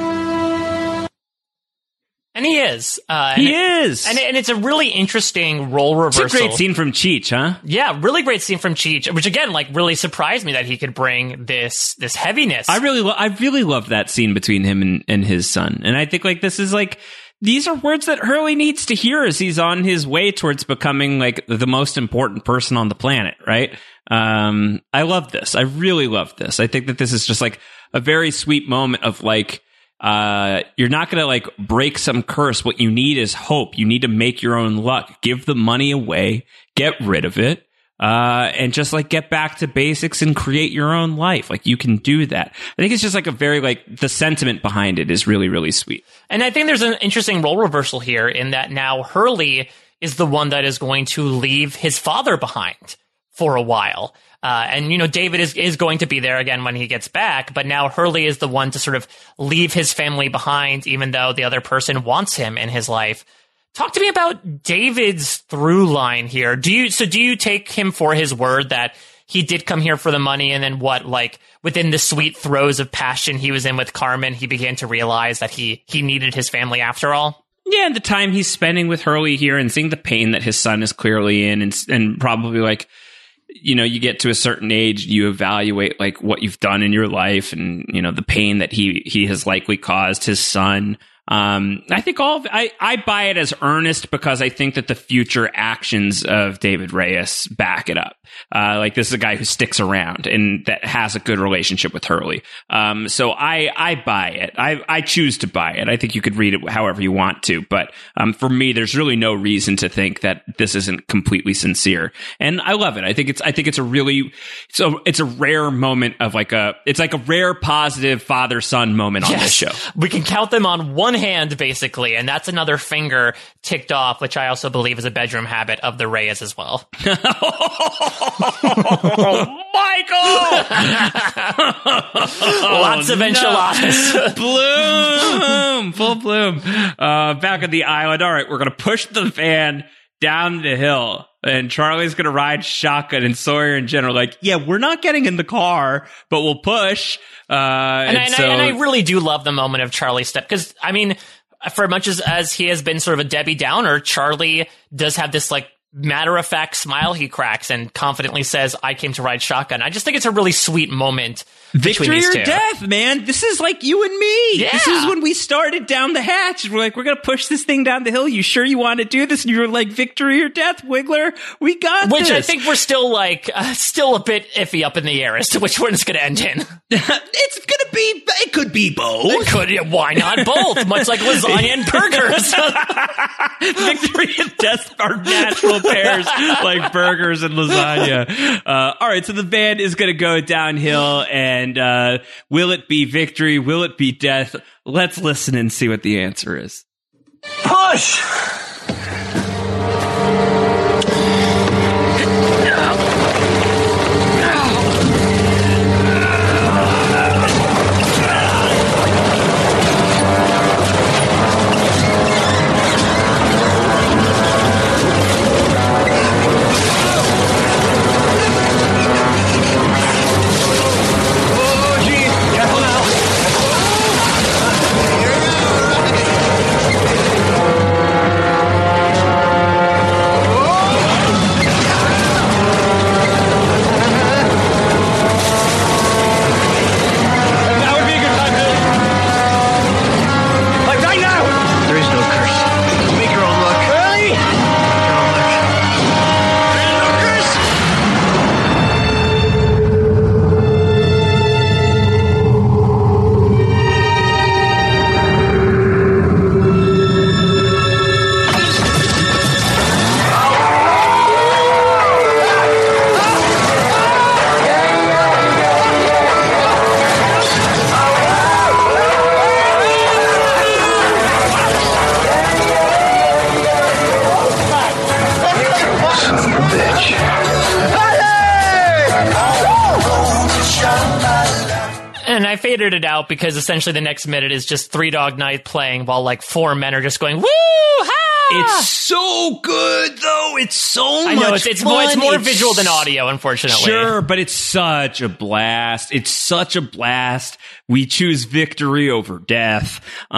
And he is. He is. And it's a really interesting role reversal. It's a great scene from Cheech, huh? Yeah, really great scene from Cheech, which again, like, really surprised me that he could bring this heaviness. I really loved that scene between him and his son. And I think, like, this is like, these are words that Hurley needs to hear as he's on his way towards becoming, like, the most important person on the planet, right? I love this. I really love this. I think that this is just like a very sweet moment of, like, you're not going to, like, break some curse. What you need is hope. You need to make your own luck. Give the money away, get rid of it, and just, like, get back to basics and create your own life. Like, you can do that. I think it's just, like, a very, like, the sentiment behind it is really, really sweet. And I think there's an interesting role reversal here in that now Hurley is the one that is going to leave his father behind for a while. And, you know, David is going to be there again when he gets back, but now Hurley is the one to sort of leave his family behind, even though the other person wants him in his life. Talk to me about David's through line here. Do you take him for his word that he did come here for the money, and then what, like, within the sweet throes of passion he was in with Carmen, he began to realize that he needed his family after all? Yeah, and the time he's spending with Hurley here and seeing the pain that his son is clearly in, and probably, like, you know, you get to a certain age, you evaluate, like, what you've done in your life and, you know, the pain that he has likely caused his son. I think I buy it as earnest because I think that the future actions of David Reyes back it up. Like, this is a guy who sticks around and that has a good relationship with Hurley. So I buy it. I choose to buy it. I think you could read it however you want to, but for me, there's really no reason to think that this isn't completely sincere. And I love it. I think it's a really, it's a rare moment of, like, it's like a rare positive father-son moment on this show. We can count them on one hand, basically, and that's another finger ticked off, which I also believe is a bedroom habit of the Reyes as well. Michael! Lots of enchiladas. Bloom! Full bloom. Back at the island. All right, we're going to push the van down the hill, and Charlie's going to ride shotgun, and Sawyer and Jen are like, yeah, we're not getting in the car, but we'll push. And I really do love the moment of Charlie's step, because, I mean, for much as he has been sort of a Debbie Downer, Charlie does have this, like, matter-of-fact smile he cracks and confidently says, I came to ride shotgun. I just think it's a really sweet moment. Victory or death, man. This is like you and me. Yeah. This is when we started down the hatch. We're like, we're going to push this thing down the hill. You sure you want to do this? And you were like, victory or death, Wiggler. We got this. Which I this. think we're still, like, still a bit iffy up in the air as to which one it's going to end in. It could be both. It could, yeah, why not both? Much like lasagna and burgers. Victory and death are natural pairs, like burgers and lasagna. All right, so the van is going to go downhill, and will it be victory? Will it be death? Let's listen and see what the answer is. Push! faded it out because essentially the next minute is just Three Dog Night playing while like 4 men are just going, woo, ha! It's so good, though. It's so I know, much it's fun. more visual than audio, unfortunately. Sure, but it's such a blast. It's such a blast. We choose victory over death.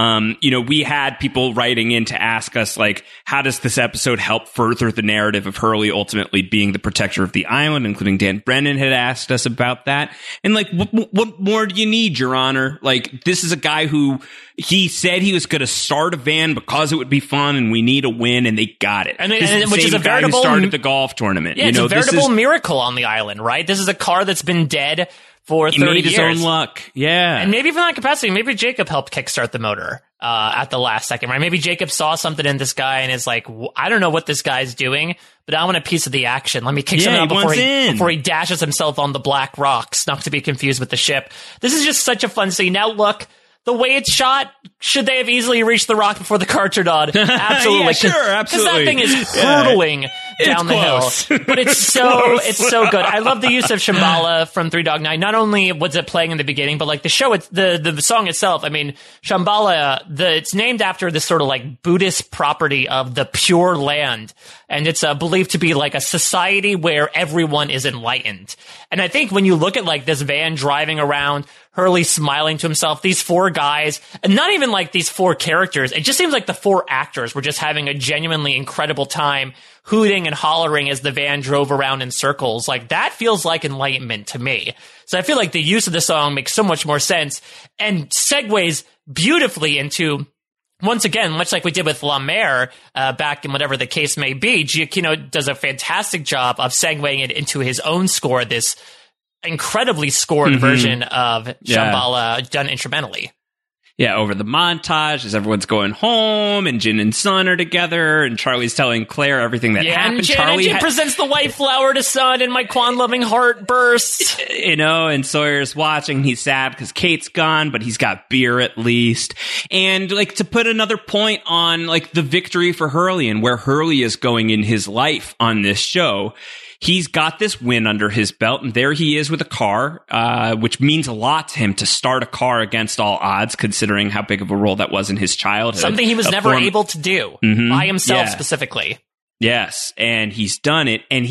We had people writing in to ask us, like, how does this episode help further the narrative of Hurley ultimately being the protector of the island, including Dan Brennan had asked us about that. And, like, what more do you need, Your Honor? Like, this is a guy who he said he was going to start a van because it would be fun and we need a win, and they got it. Which is a veritable started the golf tournament. Yeah, it's a veritable miracle on the island, right? This is a car that's been dead for 30 years. He made his own luck. Yeah. And maybe from that capacity, maybe Jacob helped kickstart the motor at the last second, right? Maybe Jacob saw something in this guy and is like, I don't know what this guy's doing, but I want a piece of the action. Let me kick something out before he dashes himself on the black rocks, not to be confused with the ship. This is just such a fun scene. Now look, the way it's shot, should they have easily reached the rock before the car turned on? Absolutely. Yeah, sure, absolutely. Because that thing is hurtling down the hill. But it's so good. I love the use of Shambhala from Three Dog Night. Not only was it playing in the beginning, but like the show, the song itself. I mean, Shambhala, it's named after this sort of like Buddhist property of the Pure Land. And it's believed to be like a society where everyone is enlightened. And I think when you look at like this van driving around, Hurley smiling to himself, these 4 guys, and not even like these 4 characters. It just seems like the 4 actors were just having a genuinely incredible time hooting and hollering as the van drove around in circles. Like that feels like enlightenment to me. So I feel like the use of the song makes so much more sense and segues beautifully into, once again, much like we did with La Mer back in whatever the case may be, Giacchino does a fantastic job of segueing it into his own score, this incredibly scored version of Shambhala done instrumentally. Yeah, over the montage as everyone's going home and Jin and Sun are together and Charlie's telling Claire everything that happened. And Jin presents the white flower to Sun and my Quan-loving heart bursts. And Sawyer's watching. He's sad because Kate's gone, but he's got beer at least. And like to put another point on like the victory for Hurley and where Hurley is going in his life on this show. He's got this win under his belt, and there he is with a car, which means a lot to him to start a car against all odds, considering how big of a role that was in his childhood. Something he was never able to do by himself specifically. Yes, and he's done it, and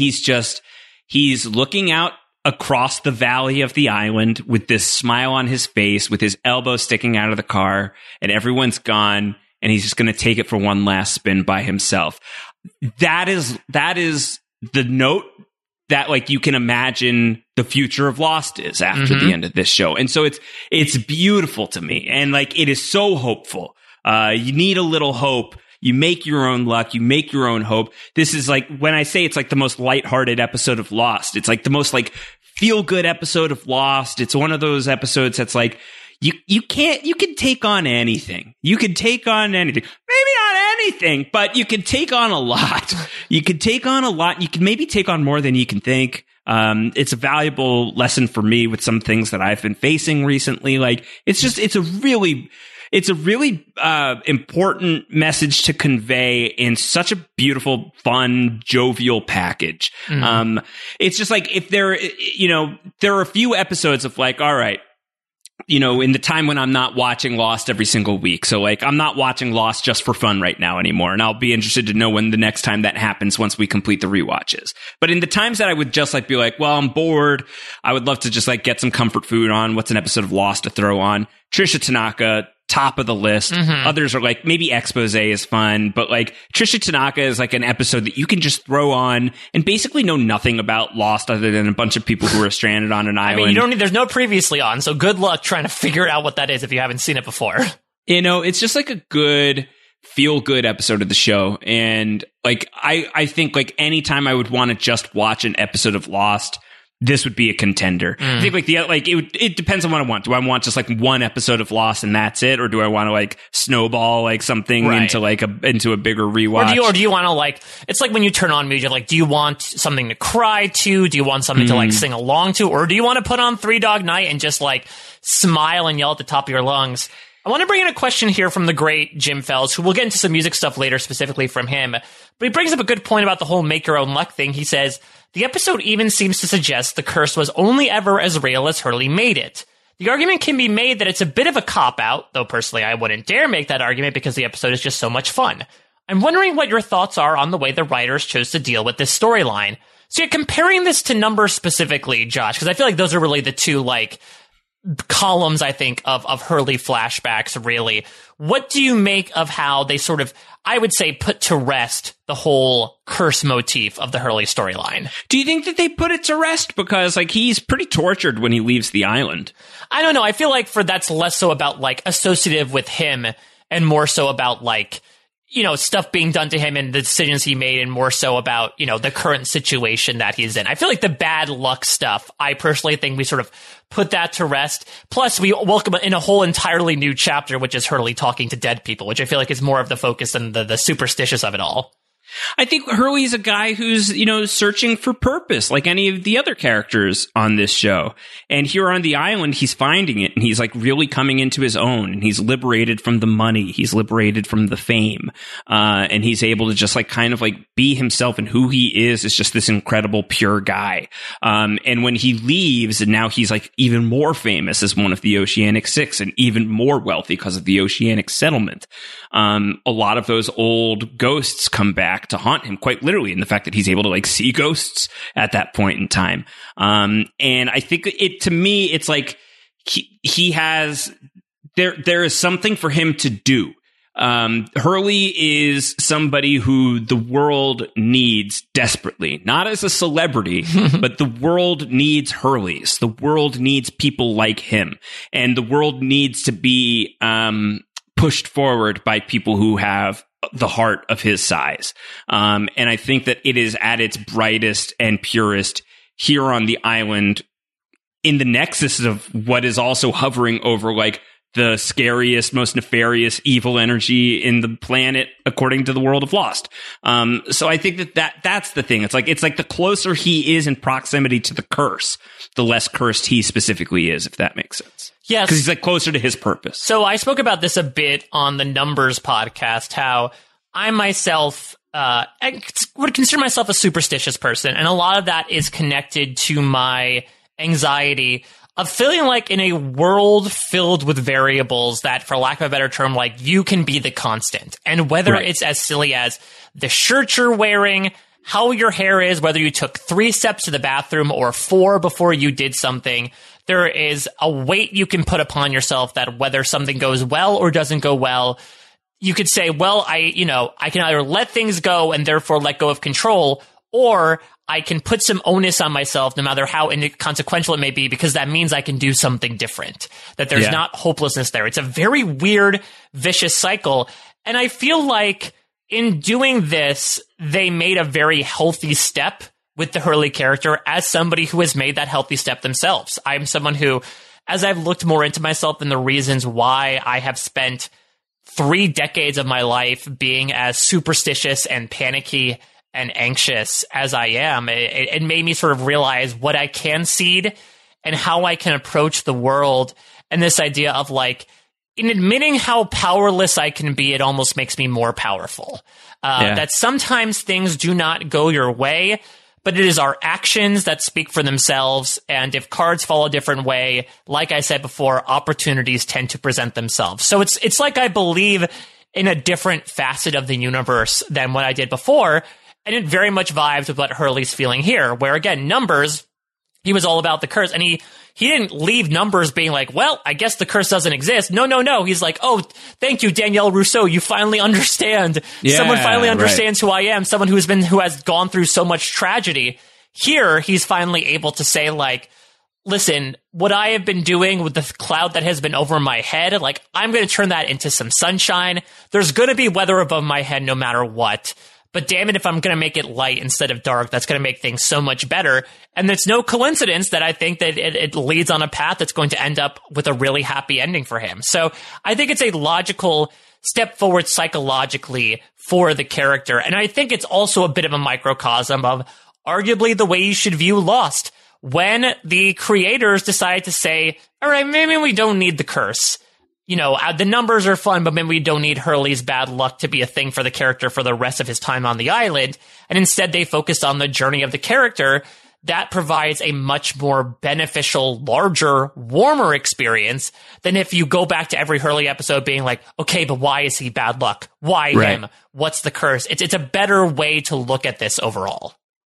he's looking out across the valley of the island with this smile on his face, with his elbow sticking out of the car, and everyone's gone, and he's just going to take it for one last spin by himself. That is the note that like you can imagine the future of Lost is after the end of this show. And so it's beautiful to me. And like it is so hopeful. You need a little hope. You make your own luck. You make your own hope. This is like when I say it's like the most lighthearted episode of Lost, it's like the most like feel good episode of Lost. It's one of those episodes that's like you can take on anything. You can take on anything. Maybe not anything, but you can take on a lot. You can take on a lot. You can maybe take on more than you can think. It's a valuable lesson for me with some things that I've been facing recently. Like it's a really important message to convey in such a beautiful, fun, jovial package. It's just like if there are a few episodes of like, all right, in the time when I'm not watching Lost every single week. So like, I'm not watching Lost just for fun right now anymore. And I'll be interested to know when the next time that happens once we complete the rewatches. But in the times that I would just like be like, well, I'm bored. I would love to just like get some comfort food on. What's an episode of Lost to throw on? Tricia Tanaka, top of the list. Others are like, maybe Expose is fun, but like Tricia Tanaka is like an episode that you can just throw on and basically know nothing about Lost other than a bunch of people who are stranded on an island. I mean, there's no previously on, so good luck trying to figure out what that is if you haven't seen it before. It's just like a good feel good episode of the show. And like, I think like anytime I would want to just watch an episode of Lost, this would be a contender. I think like it depends on what I want. Do I want just like one episode of Lost and that's it, or do I want to like snowball like something into a bigger rewatch? Or do you want to like? It's like when you turn on music. Like, do you want something to cry to? Do you want something to like sing along to, or do you want to put on Three Dog Night and just like smile and yell at the top of your lungs? I want to bring in a question here from the great Jim Fells, who we'll get into some music stuff later, specifically from him. But he brings up a good point about the whole make your own luck thing. He says, the episode even seems to suggest the curse was only ever as real as Hurley made it. the argument can be made that it's a bit of a cop-out, though personally I wouldn't dare make that argument because the episode is just so much fun. I'm wondering what your thoughts are on the way the writers chose to deal with this storyline. So you're comparing this to Numbers specifically, Josh, because I feel like those are really the two, like, columns, I think, of Hurley flashbacks, really. What do you make of how they sort of, I would say, put to rest the whole curse motif of the Hurley storyline? Do you think that they put it to rest? Because, like, he's pretty tortured when he leaves the island. I don't know. I feel like that's less so about, like, associative with him and more so about, like, you know, stuff being done to him and the decisions he made, and more so about, you know, the current situation that he's in. I feel like the bad luck stuff, I personally think we sort of put that to rest. Plus, we welcome in a whole entirely new chapter, which is Hurley talking to dead people, which I feel like is more of the focus than the superstitious of it all. I think Hurley's a guy who's, you know, searching for purpose, like any of the other characters on this show. And here on the island, he's finding it, and he's like really coming into his own, and he's liberated from the money. He's liberated from the fame. And he's able to just like kind of like be himself, and who he is just this incredible, pure guy. And when he leaves, and now he's like even more famous as one of the Oceanic Six and even more wealthy because of the Oceanic settlement. A lot of those old ghosts come back to haunt him, quite literally, in the fact that he's able to like see ghosts at that point in time. And I think to me, it's like he has, there is something for him to do. Hurley is somebody who the world needs desperately, not as a celebrity, but the world needs Hurleys. The world needs people like him, and the world needs to be, pushed forward by people who have the heart of his size. And I think that it is at its brightest and purest here on the island, in the nexus of what is also hovering over like the scariest, most nefarious, evil energy in the planet, according to the world of Lost. So I think that's the thing. It's like the closer he is in proximity to the curse, the less cursed he specifically is, if that makes sense. Yes. Because he's like closer to his purpose. So I spoke about this a bit on the Numbers podcast, how I myself I would consider myself a superstitious person. And a lot of that is connected to my anxiety of feeling like in a world filled with variables that, for lack of a better term, like you can be the constant. And whether it's as silly as the shirt you're wearing, how your hair is, whether you took 3 steps to the bathroom or 4 before you did something, there is a weight you can put upon yourself that whether something goes well or doesn't go well, you could say, well, I can either let things go and therefore let go of control, or I can put some onus on myself, no matter how inconsequential it may be, because that means I can do something different, that there's not hopelessness there. It's a very weird, vicious cycle. And I feel like in doing this, they made a very healthy step with the Hurley character as somebody who has made that healthy step themselves. I'm someone who, as I've looked more into myself and the reasons why I have spent 3 decades of my life being as superstitious and panicky and anxious as I am, it made me sort of realize what I can seed and how I can approach the world. And this idea of like, in admitting how powerless I can be, it almost makes me more powerful. That sometimes things do not go your way, but it is our actions that speak for themselves. And if cards fall a different way, like I said before, opportunities tend to present themselves. So it's like I believe in a different facet of the universe than what I did before. And it very much vibes with what Hurley's feeling here, where again, Numbers, he was all about the curse. And he didn't leave Numbers being like, well, I guess the curse doesn't exist. No. He's like, oh, thank you, Danielle Rousseau. You finally understand. Someone finally understands who I am. Someone who has gone through so much tragedy. Here, he's finally able to say like, listen, what I have been doing with the cloud that has been over my head, like, I'm going to turn that into some sunshine. There's going to be weather above my head no matter what. But damn it, if I'm going to make it light instead of dark, that's going to make things so much better. And it's no coincidence that I think that it leads on a path that's going to end up with a really happy ending for him. So I think it's a logical step forward psychologically for the character. And I think it's also a bit of a microcosm of arguably the way you should view Lost. When the creators decide to say, all right, maybe we don't need the curse. You know, the numbers are fun, but maybe we don't need Hurley's bad luck to be a thing for the character for the rest of his time on the island. And instead they focused on the journey of the character. that provides a much more beneficial, larger, warmer experience than if you go back to every Hurley episode being like, okay, but why is he bad luck? Why him? What's the curse? It's a better way to look at this overall.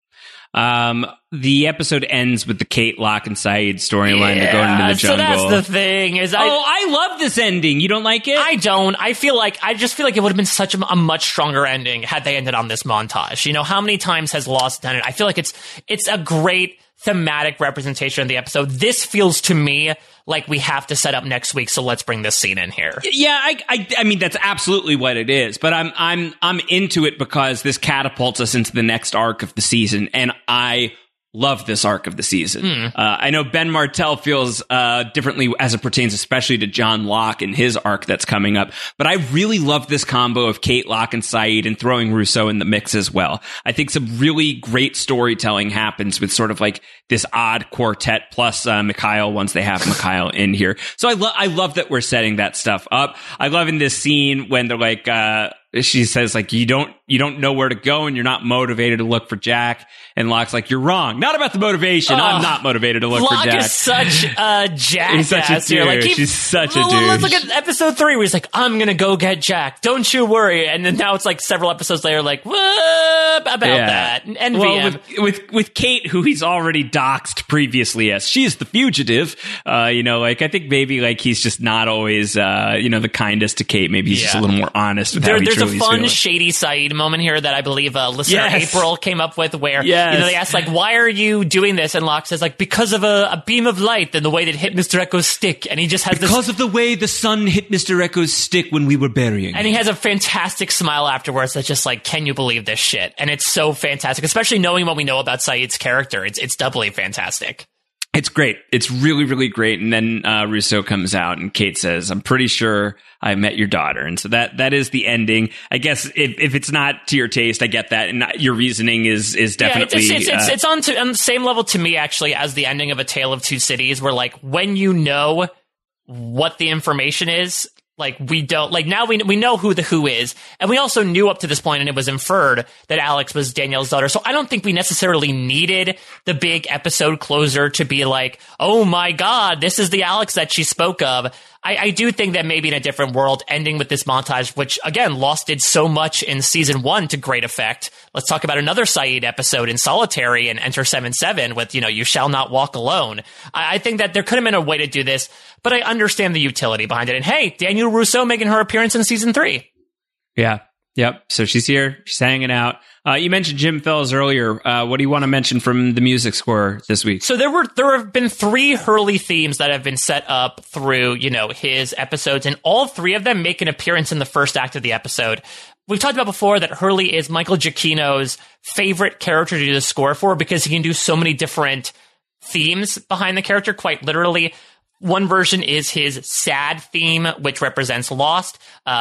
The episode ends with the Kate, Locke, and Saeed storyline. They're going into the jungle. So that's the thing. I love this ending. You don't like it? I don't. I just feel like it would have been such a much stronger ending had they ended on this montage. You know, how many times has Lost done it? I feel like it's a great thematic representation of the episode. This feels to me like we have to set up next week, so let's bring this scene in here. Yeah, I mean that's absolutely what it is. But I'm into it because this catapults us into the next arc of the season, and I love this arc of the season. I know Ben Martell feels differently as it pertains especially to John Locke and his arc that's coming up. But I really love this combo of Kate, Locke, and Saeed, and throwing Rousseau in the mix as well. I think some really great storytelling happens with sort of like this odd quartet plus Mikhail once they have Mikhail in here. So I love that we're setting that stuff up. I love in this scene when they're like, she says like, you don't know where to go and you're not motivated to look for Jack. And Locke's like, you're wrong. Not about the motivation. I'm not motivated to look for Jack. Locke is such a jackass. He's such a here. Like, she's such a douche. Let's look at episode 3 where he's like, I'm going to go get Jack. Don't you worry. And then now it's like several episodes later, like, what about that? And well, with Kate, who he's already doxed previously as she's the fugitive, like I think maybe like he's just not always, the kindest to Kate. Maybe he's just a little more honest with how he truly There's a fun, feels. shady Saeed moment here that I believe listener April came up with where, they asked like, why are you doing this? And Locke says like, because of a beam of light and the way that hit Mr. Echo's stick. And he just has because of the way the sun hit Mr. Echo's stick when we were burying And he has a fantastic smile afterwards that's just like, can you believe this shit? And it's so fantastic, especially knowing what we know about Saeed's character. It's doubly fantastic. It's great. It's really, really great. And then Rousseau comes out and Kate says, I'm pretty sure I met your daughter. And so that is the ending. I guess if it's not to your taste, I get that. And your reasoning is definitely... It's on the same level to me, actually, as the ending of A Tale of Two Cities, where like when you know what the information is, like we don't, like now we know who the who is, and we also knew up to this point, and it was inferred that Alex was Danielle's daughter. So I don't think we necessarily needed the big episode closer to be like, oh my God, this is the Alex that she spoke of. I do think that maybe in a different world, ending with this montage, which again, Lost did so much in season 1 to great effect. Let's talk about another Saeed episode in Solitary and Enter 7-7 with, You Shall Not Walk Alone. I think that there could have been a way to do this, but I understand the utility behind it. And hey, Danielle Rousseau making her appearance in season 3. Yeah. Yep. So she's here. She's hanging out. You mentioned Jim Fells earlier. What do you want to mention from the music score this week? So there have been 3 Hurley themes that have been set up through, his episodes, and all 3 of them make an appearance in the first act of the episode. We've talked about before that Hurley is Michael Giacchino's favorite character to do the score for because he can do so many different themes behind the character, quite literally. One version is his sad theme, which represents loss.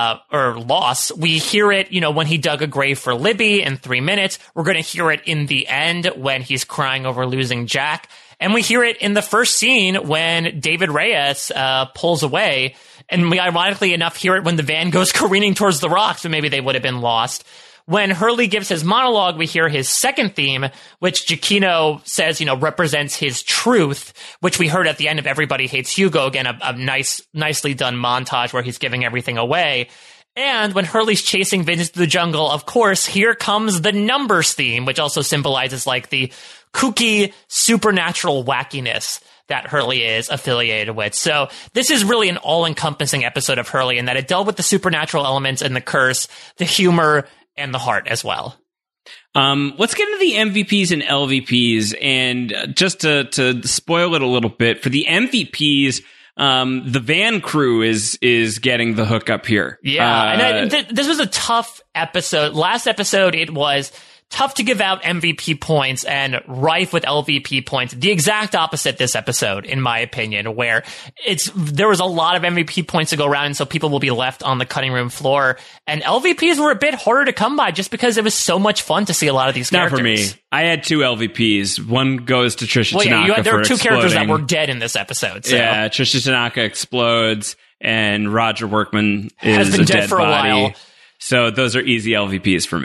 We hear it, when he dug a grave for Libby in 3 minutes. We're going to hear it in the end when he's crying over losing Jack. And we hear it in the first scene when David Reyes pulls away. And we ironically enough hear it when the van goes careening towards the rocks, so maybe they would have been lost. When Hurley gives his monologue, we hear his second theme, which Giacchino says, represents his truth, which we heard at the end of Everybody Hates Hugo. Again, a nicely done montage where he's giving everything away. And when Hurley's chasing Vince through the jungle, of course, here comes the numbers theme, which also symbolizes like the kooky supernatural wackiness that Hurley is affiliated with. So this is really an all-encompassing episode of Hurley in that it dealt with the supernatural elements and the curse, the humor, and the heart as well. Let's get into the MVPs and LVPs, and just to spoil it a little bit, for the MVPs, the van crew is getting the hookup here. Yeah, this was a tough episode. Last episode, it was tough to give out MVP points and rife with LVP points. The exact opposite this episode, in my opinion, where there was a lot of MVP points to go around, and so people will be left on the cutting room floor. And LVPs were a bit harder to come by just because it was so much fun to see a lot of these characters. Not for me. I had 2 LVPs. One goes to Trisha Tanaka. There were 2 exploding. characters that were dead in this episode. So. Yeah, Trisha Tanaka explodes, and Roger Workman has been a dead dead for body. a while. So those are easy LVPs for me.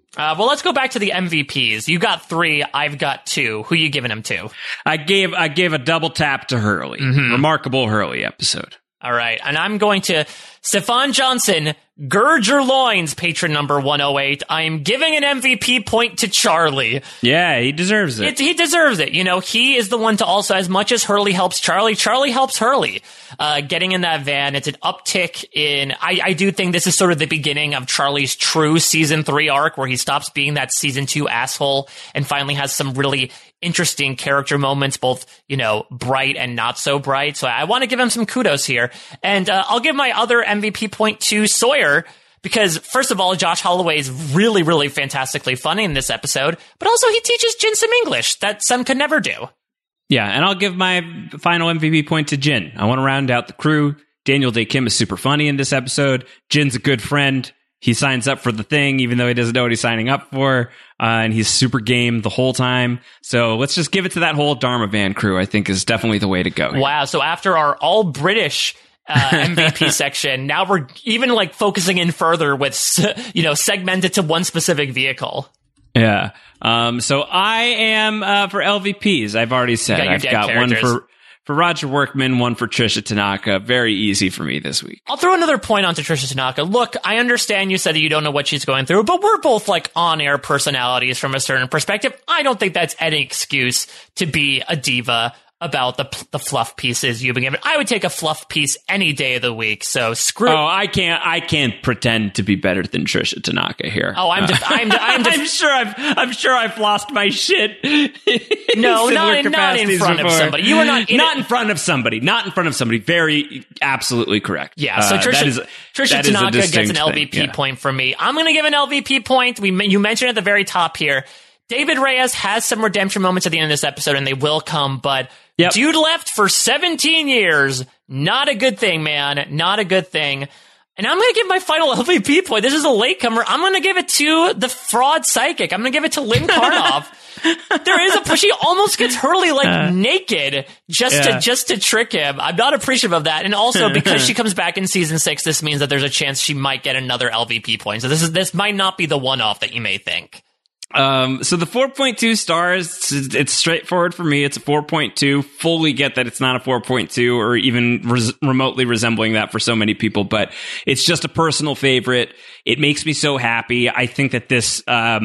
Well, let's go back to the MVPs. You got 3, I've got 2. Who you giving them to? I gave a double tap to Hurley. Remarkable Hurley episode. All right, and I'm going to Stefan Johnson, gird your loins, patron number 108. I am giving an MVP point to Charlie. Yeah, he deserves it. He deserves it. You know, he is the one to also, as much as Hurley helps Charlie, Charlie helps Hurley. Getting in that van, it's an uptick in, I do think this is sort of the beginning of Charlie's true season 3 arc, where he stops being that season 2 asshole and finally has some really interesting character moments, both, you know, bright and not so bright. So I want to give him some kudos here. And I'll give my other MVP point to Sawyer, because first of all, Josh Holloway is really, really fantastically funny in this episode, but also he teaches Jin some English that Sam could never do. Yeah, and I'll give my final MVP point to Jin. I want to round out the crew. Daniel Dae Kim is super funny in this episode. Jin's a good friend. He signs up for the thing, even though he doesn't know what he's signing up for. And he's super game the whole time. So let's just give it to that whole Dharma Van crew, I think, is definitely the way to go. Wow. So after our all British MVP section, now we're even like focusing in further with, you know, segmented to one specific vehicle. Yeah. So I am for LVPs. I've already said I've got characters. One for Roger Workman, one for Tricia Tanaka. Very easy for me this week. I'll throw another point onto Tricia Tanaka. Look, I understand you said that you don't know what she's going through, but we're both like on-air personalities from a certain perspective. I don't think that's any excuse to be a diva about the fluff pieces you've been given. I would take a fluff piece any day of the week. So screw. Oh, I can't pretend to be better than Tricia Tanaka here. Oh, I'm I'm sure I've lost my shit. No, not in front of somebody. You were not in front of somebody. Not in front of somebody. Very absolutely correct. Yeah. So Tricia Tanaka gets an LVP point from me. I'm going to give an LVP point. You mentioned at the very top here, David Reyes has some redemption moments at the end of this episode, and they will come, but dude left for 17 years. Not a good thing, man. Not a good thing. And I'm going to give my final LVP point. This is a latecomer. I'm going to give it to the fraud psychic. I'm going to give it to Lynn Karnoff. There is she almost gets Hurley naked just to trick him. I'm not appreciative of that. And also because she comes back in season 6, this means that there's a chance she might get another LVP point. So this might not be the one-off that you may think. So the 4.2 stars, it's straightforward for me. It's a 4.2. Fully get that it's not a 4.2 or even remotely resembling that for so many people, but it's just a personal favorite. It makes me so happy. I think that this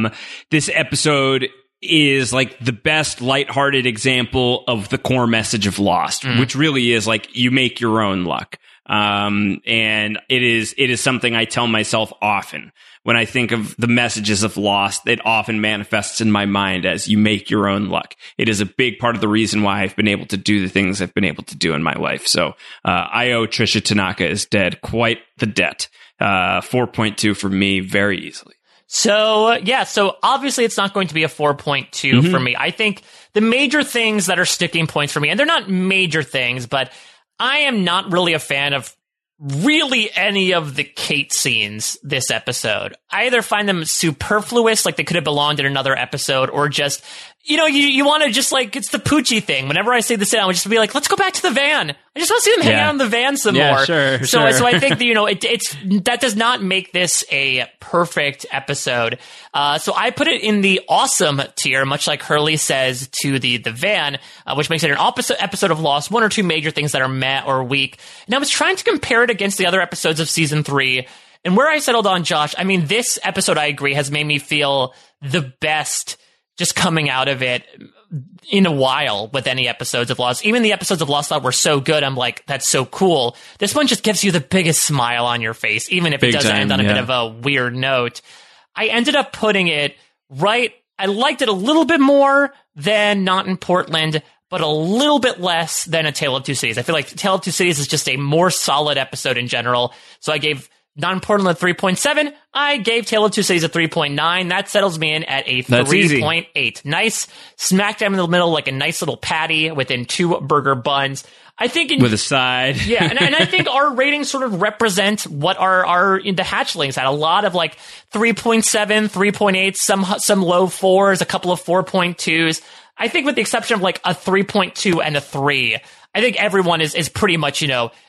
episode is like the best lighthearted example of the core message of Lost, which really is like you make your own luck. And it is something I tell myself often. When I think of the messages of Lost, it often manifests in my mind as you make your own luck. It is a big part of the reason why I've been able to do the things I've been able to do in my life. So I owe Tricia Tanaka is dead quite the debt. 4.2 for me very easily. So obviously it's not going to be a 4.2 for me. I think the major things that are sticking points for me, and they're not major things, but I am not really a fan of really any of the Kate scenes this episode. I either find them superfluous, like they could have belonged in another episode, or just, you know, you want to just like, it's the Poochie thing. Whenever I say this, I would just be like, let's go back to the van. I just want to see them hang out in the van some more. Sure. So I think that, you know, it's that does not make this a perfect episode. So I put it in the awesome tier, much like Hurley says to the van, which makes it an opposite episode of Lost. One or two major things that are meh or weak. And I was trying to compare it against the other episodes of season 3. And where I settled on, Josh, I mean, this episode, I agree, has made me feel the best just coming out of it in a while with any episodes of Lost. Even the episodes of Lost that were so good, I'm like, that's so cool. This one just gives you the biggest smile on your face, even if it does end on a bit of a weird note. I ended up putting it right. I liked it a little bit more than Not in Portland, but a little bit less than A Tale of Two Cities. I feel like Tale of Two Cities is just a more solid episode in general. So I gave Not in Portland a 3.7. I gave Tale of Two Cities a 3.9. That settles me in at a 3.8. Nice smack down in the middle, like a nice little patty within 2 burger buns. I think with a side. Yeah, and I think our ratings sort of represent what our the hatchlings had. A lot of like 3.7, 3.8, some low 4s, a couple of 4.2s. I think with the exception of like a 3.2 and a 3, I think everyone is pretty much, you know,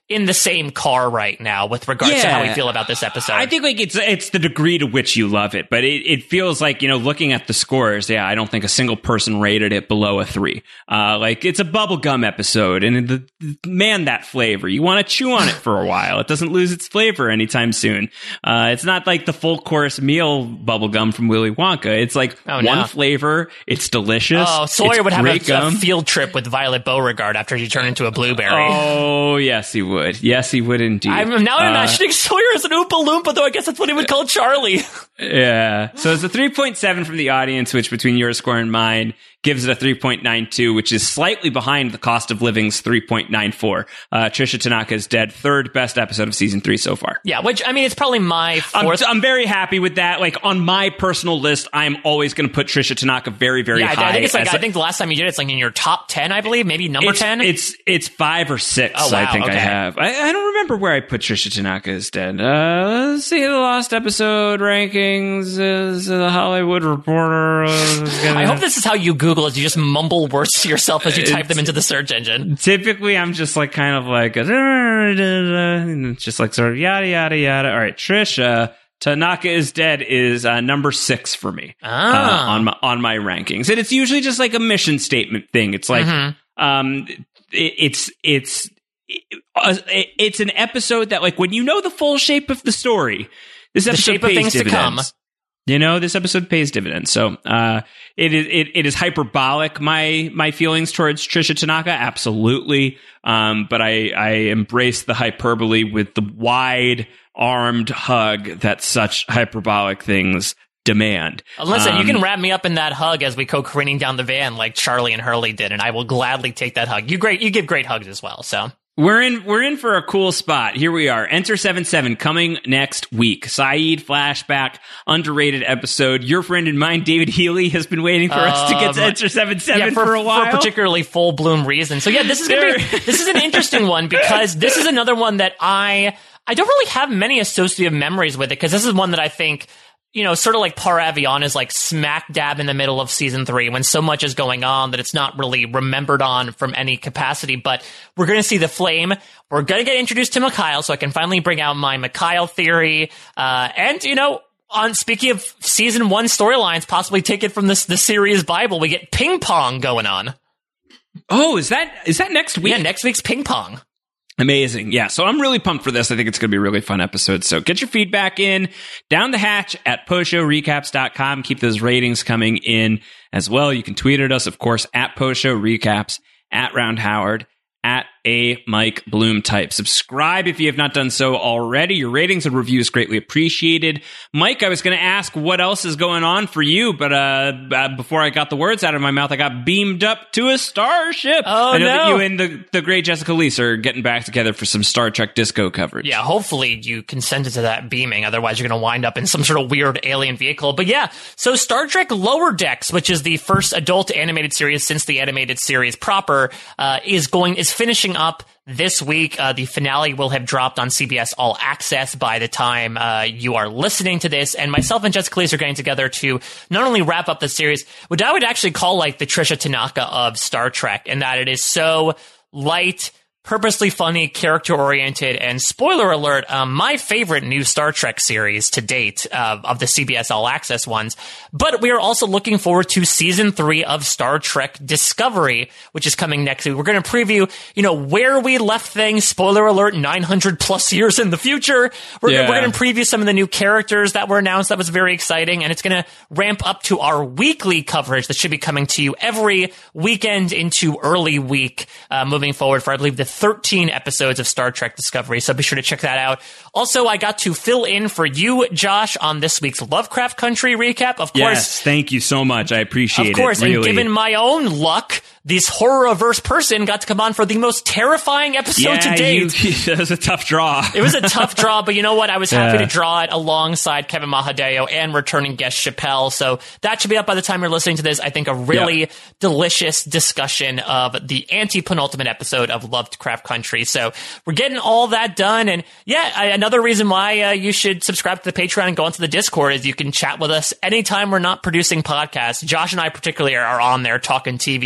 in the same car right now with regards to how we feel about this episode. I think like it's the degree to which you love it, but it feels like, you know, looking at the scores, I don't think a single person rated it below a 3. Like it's a bubblegum episode, and that flavor, you want to chew on it for a while. It doesn't lose its flavor anytime soon. It's not like the full course meal bubblegum from Willy Wonka. It's like one flavor. It's delicious. Oh, Sawyer would have a field trip with Violet Beauregard after she turned into a blueberry. Oh, yes, he would. Yes, he would indeed. I'm imagining Sawyer as an Oompa Loompa, though I guess that's what he would call Charlie. Yeah. So it's a 3.7 from the audience, which between your score and mine gives it a 3.92, which is slightly behind the Cost of Living's 3.94. Trisha Tanaka is Dead, third best episode of season 3 so far. Yeah, which, I mean, it's probably my fourth. I'm very happy with that. Like, on my personal list, I'm always going to put Trisha Tanaka very, very high. I think it's like, I think the last time you did it's like in your top 10, I believe, maybe number 10? It's 5 or 6, oh, wow, I think okay. I have. I don't remember where I put Trisha Tanaka is Dead. Let's see the last episode rankings. Is the Hollywood Reporter. I hope this is how you Google is. You just mumble words to yourself as you type them into the search engine. Typically, I'm just like kind of like just like sort of yada yada yada. All right, Trisha Tanaka is Dead is number 6 for me on my rankings, and it's usually just like a mission statement thing. It's like it's an episode that, like, when you know the full shape of the story, this episode pays dividends. You know, this episode pays dividends. So it is hyperbolic, my feelings towards Trisha Tanaka, absolutely. But I embrace the hyperbole with the wide-armed hug that such hyperbolic things demand. Listen, you can wrap me up in that hug as we go careening down the van like Charlie and Hurley did, and I will gladly take that hug. You give great hugs as well, so... We're in for a cool spot. Here we are. Enter 7-7 coming next week. Saeed flashback, underrated episode. Your friend and mine, David Healy, has been waiting for us to get to Enter 7-7 for a while. For a particularly full bloom reason. So yeah, this is an interesting one because this is another one that I don't really have many associative memories with it, because this is one that I think, you know, sort of like Par Avion is like smack dab in the middle of season 3 when so much is going on that it's not really remembered on from any capacity. But we're going to see the flame. We're going to get introduced to Mikhail, so I can finally bring out my Mikhail theory. And, you know, speaking of season 1 storylines, possibly take it from the series Bible, we get ping pong going on. Oh, is that next week? Yeah, next week's ping pong. Amazing. Yeah. So I'm really pumped for this. I think it's going to be a really fun episode. So get your feedback in down the hatch at postshowrecaps.com. Keep those ratings coming in as well. You can tweet at us, of course, at postshowrecaps, at Round Howard, at a Mike Bloom type. Subscribe if you have not done so already. Your ratings and reviews greatly appreciated. Mike, I was going to ask what else is going on for you, but before I got the words out of my mouth, I got beamed up to a starship. Oh, I know that you and the great Jessica Leese are getting back together for some Star Trek disco coverage. Yeah, hopefully you consented to that beaming. Otherwise, you're going to wind up in some sort of weird alien vehicle. But yeah, so Star Trek Lower Decks, which is the first adult animated series since the animated series proper, is finishing up this week. The finale will have dropped on CBS All Access by the time you are listening to this. And myself and Jessica Leese are getting together to not only wrap up the series, what I would actually call like the Trisha Tanaka of Star Trek, in that it is so light, purposely funny, character-oriented, and spoiler alert, my favorite new Star Trek series to date of the CBS All Access ones. But we are also looking forward to Season 3 of Star Trek Discovery, which is coming next week. We're going to preview, you know, where we left things, spoiler alert, 900 plus years in the future. We're going to preview some of the new characters that were announced. That was very exciting, and it's going to ramp up to our weekly coverage that should be coming to you every weekend into early week moving forward for, I believe, the 13 episodes of Star Trek Discovery, so be sure to check that out. Also, I got to fill in for you, Josh, on this week's Lovecraft Country recap. Of course. Yes, thank you so much. I appreciate it. Of course, really. And given my own luck, this horror-averse person got to come on for the most terrifying episode to date. It was a tough draw. It was a tough draw, but you know what? I was happy to draw it alongside Kevin Mahadeo and returning guest Chappelle, so that should be up by the time you're listening to this. I think a really delicious discussion of the anti-penultimate episode of Lovecraft Country. So we're getting all that done, and another reason why you should subscribe to the Patreon and go onto the Discord is you can chat with us anytime we're not producing podcasts. Josh and I particularly are on there talking TV pretty much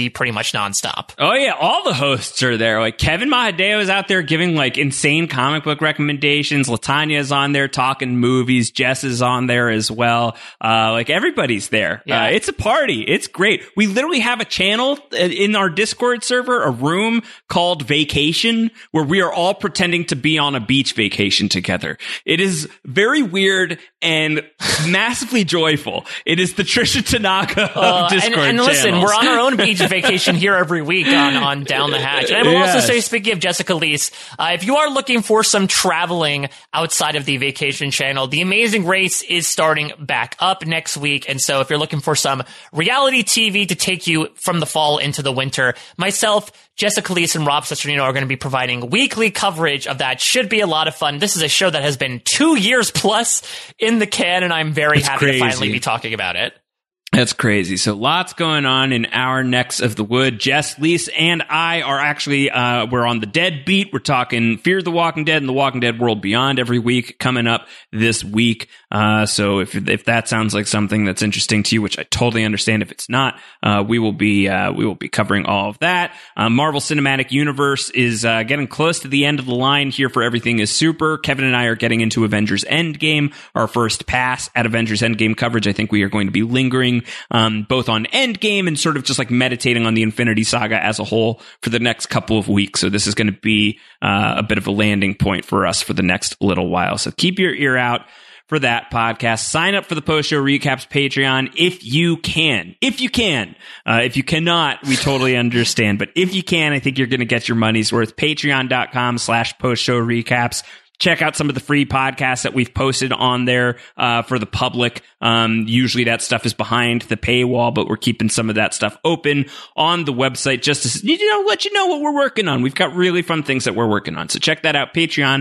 much nonstop. Oh yeah, all the hosts are there. Like Kevin Mahadeo is out there giving like insane comic book recommendations. LaTanya is on there talking movies. Jess is on there as well. Like everybody's there. Yeah. It's a party. It's great. We literally have a channel in our Discord server, a room called Vacation, where we are all pretending to be on a beach vacation together. It is very weird and massively joyful. It is the Trisha Tanaka of Discord and listen, channels. we're on our own beach vacation here every week on Down the Hatch. And I will also say, speaking of Jessica Leese, if you are looking for some traveling outside of the Vacation channel, The Amazing Race is starting back up next week. And so if you're looking for some reality TV to take you from the fall into the winter, myself, Jessica Leese, and Rob Cesternino are going to be providing weekly coverage of that. Should be a lot of fun. This is a show that has been 2 years plus in the can, and I'm very happy to finally be talking about it. That's crazy. So lots going on in our necks of the wood. Jess, Leese, and I are actually, we're on the Dead beat. We're talking Fear the Walking Dead and The Walking Dead World Beyond every week coming up this week. So if that sounds like something that's interesting to you, which I totally understand if it's not, we will be covering all of that. Marvel Cinematic Universe is, getting close to the end of the line here for Everything is Super. Kevin and I are getting into Avengers Endgame, our first pass at Avengers Endgame coverage. I think we are going to be lingering both on Endgame and sort of just like meditating on the Infinity Saga as a whole for the next couple of weeks. So this is going to be a bit of a landing point for us for the next little while. So keep your ear out for that podcast. Sign up for the Post-Show Recaps Patreon if you can. If you can. If you cannot, we totally understand. But if you can, I think you're going to get your money's worth. Patreon.com/Post-Show Recaps. Check out some of the free podcasts that we've posted on there for the public. Usually that stuff is behind the paywall, but we're keeping some of that stuff open on the website just to let you know what we're working on. We've got really fun things that we're working on. So check that out,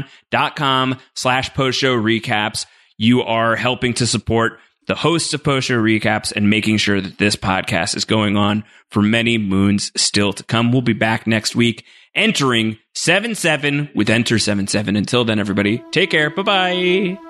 patreon.com/Post-Show Recaps. You are helping to support the hosts of Post-Show Recaps and making sure that this podcast is going on for many moons still to come. We'll be back next week entering 7-7 with Enter 7-7. Until then, everybody, take care. Bye-bye.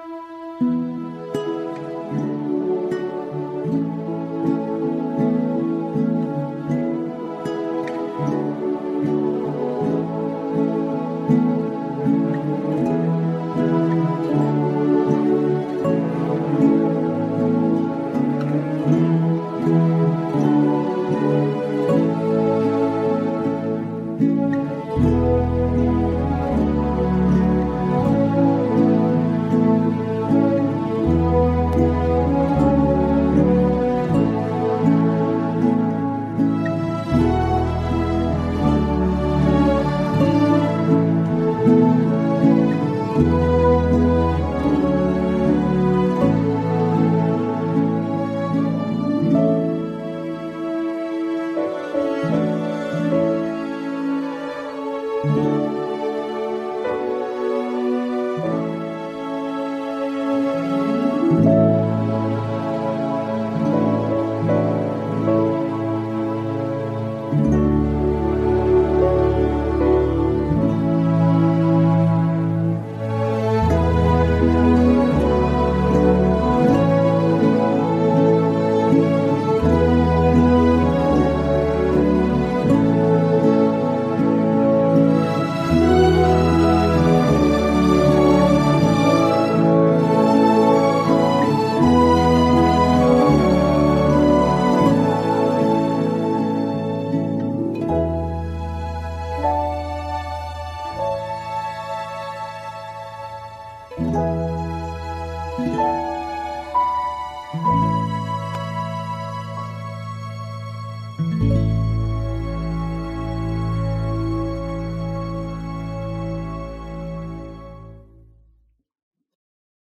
Thank you.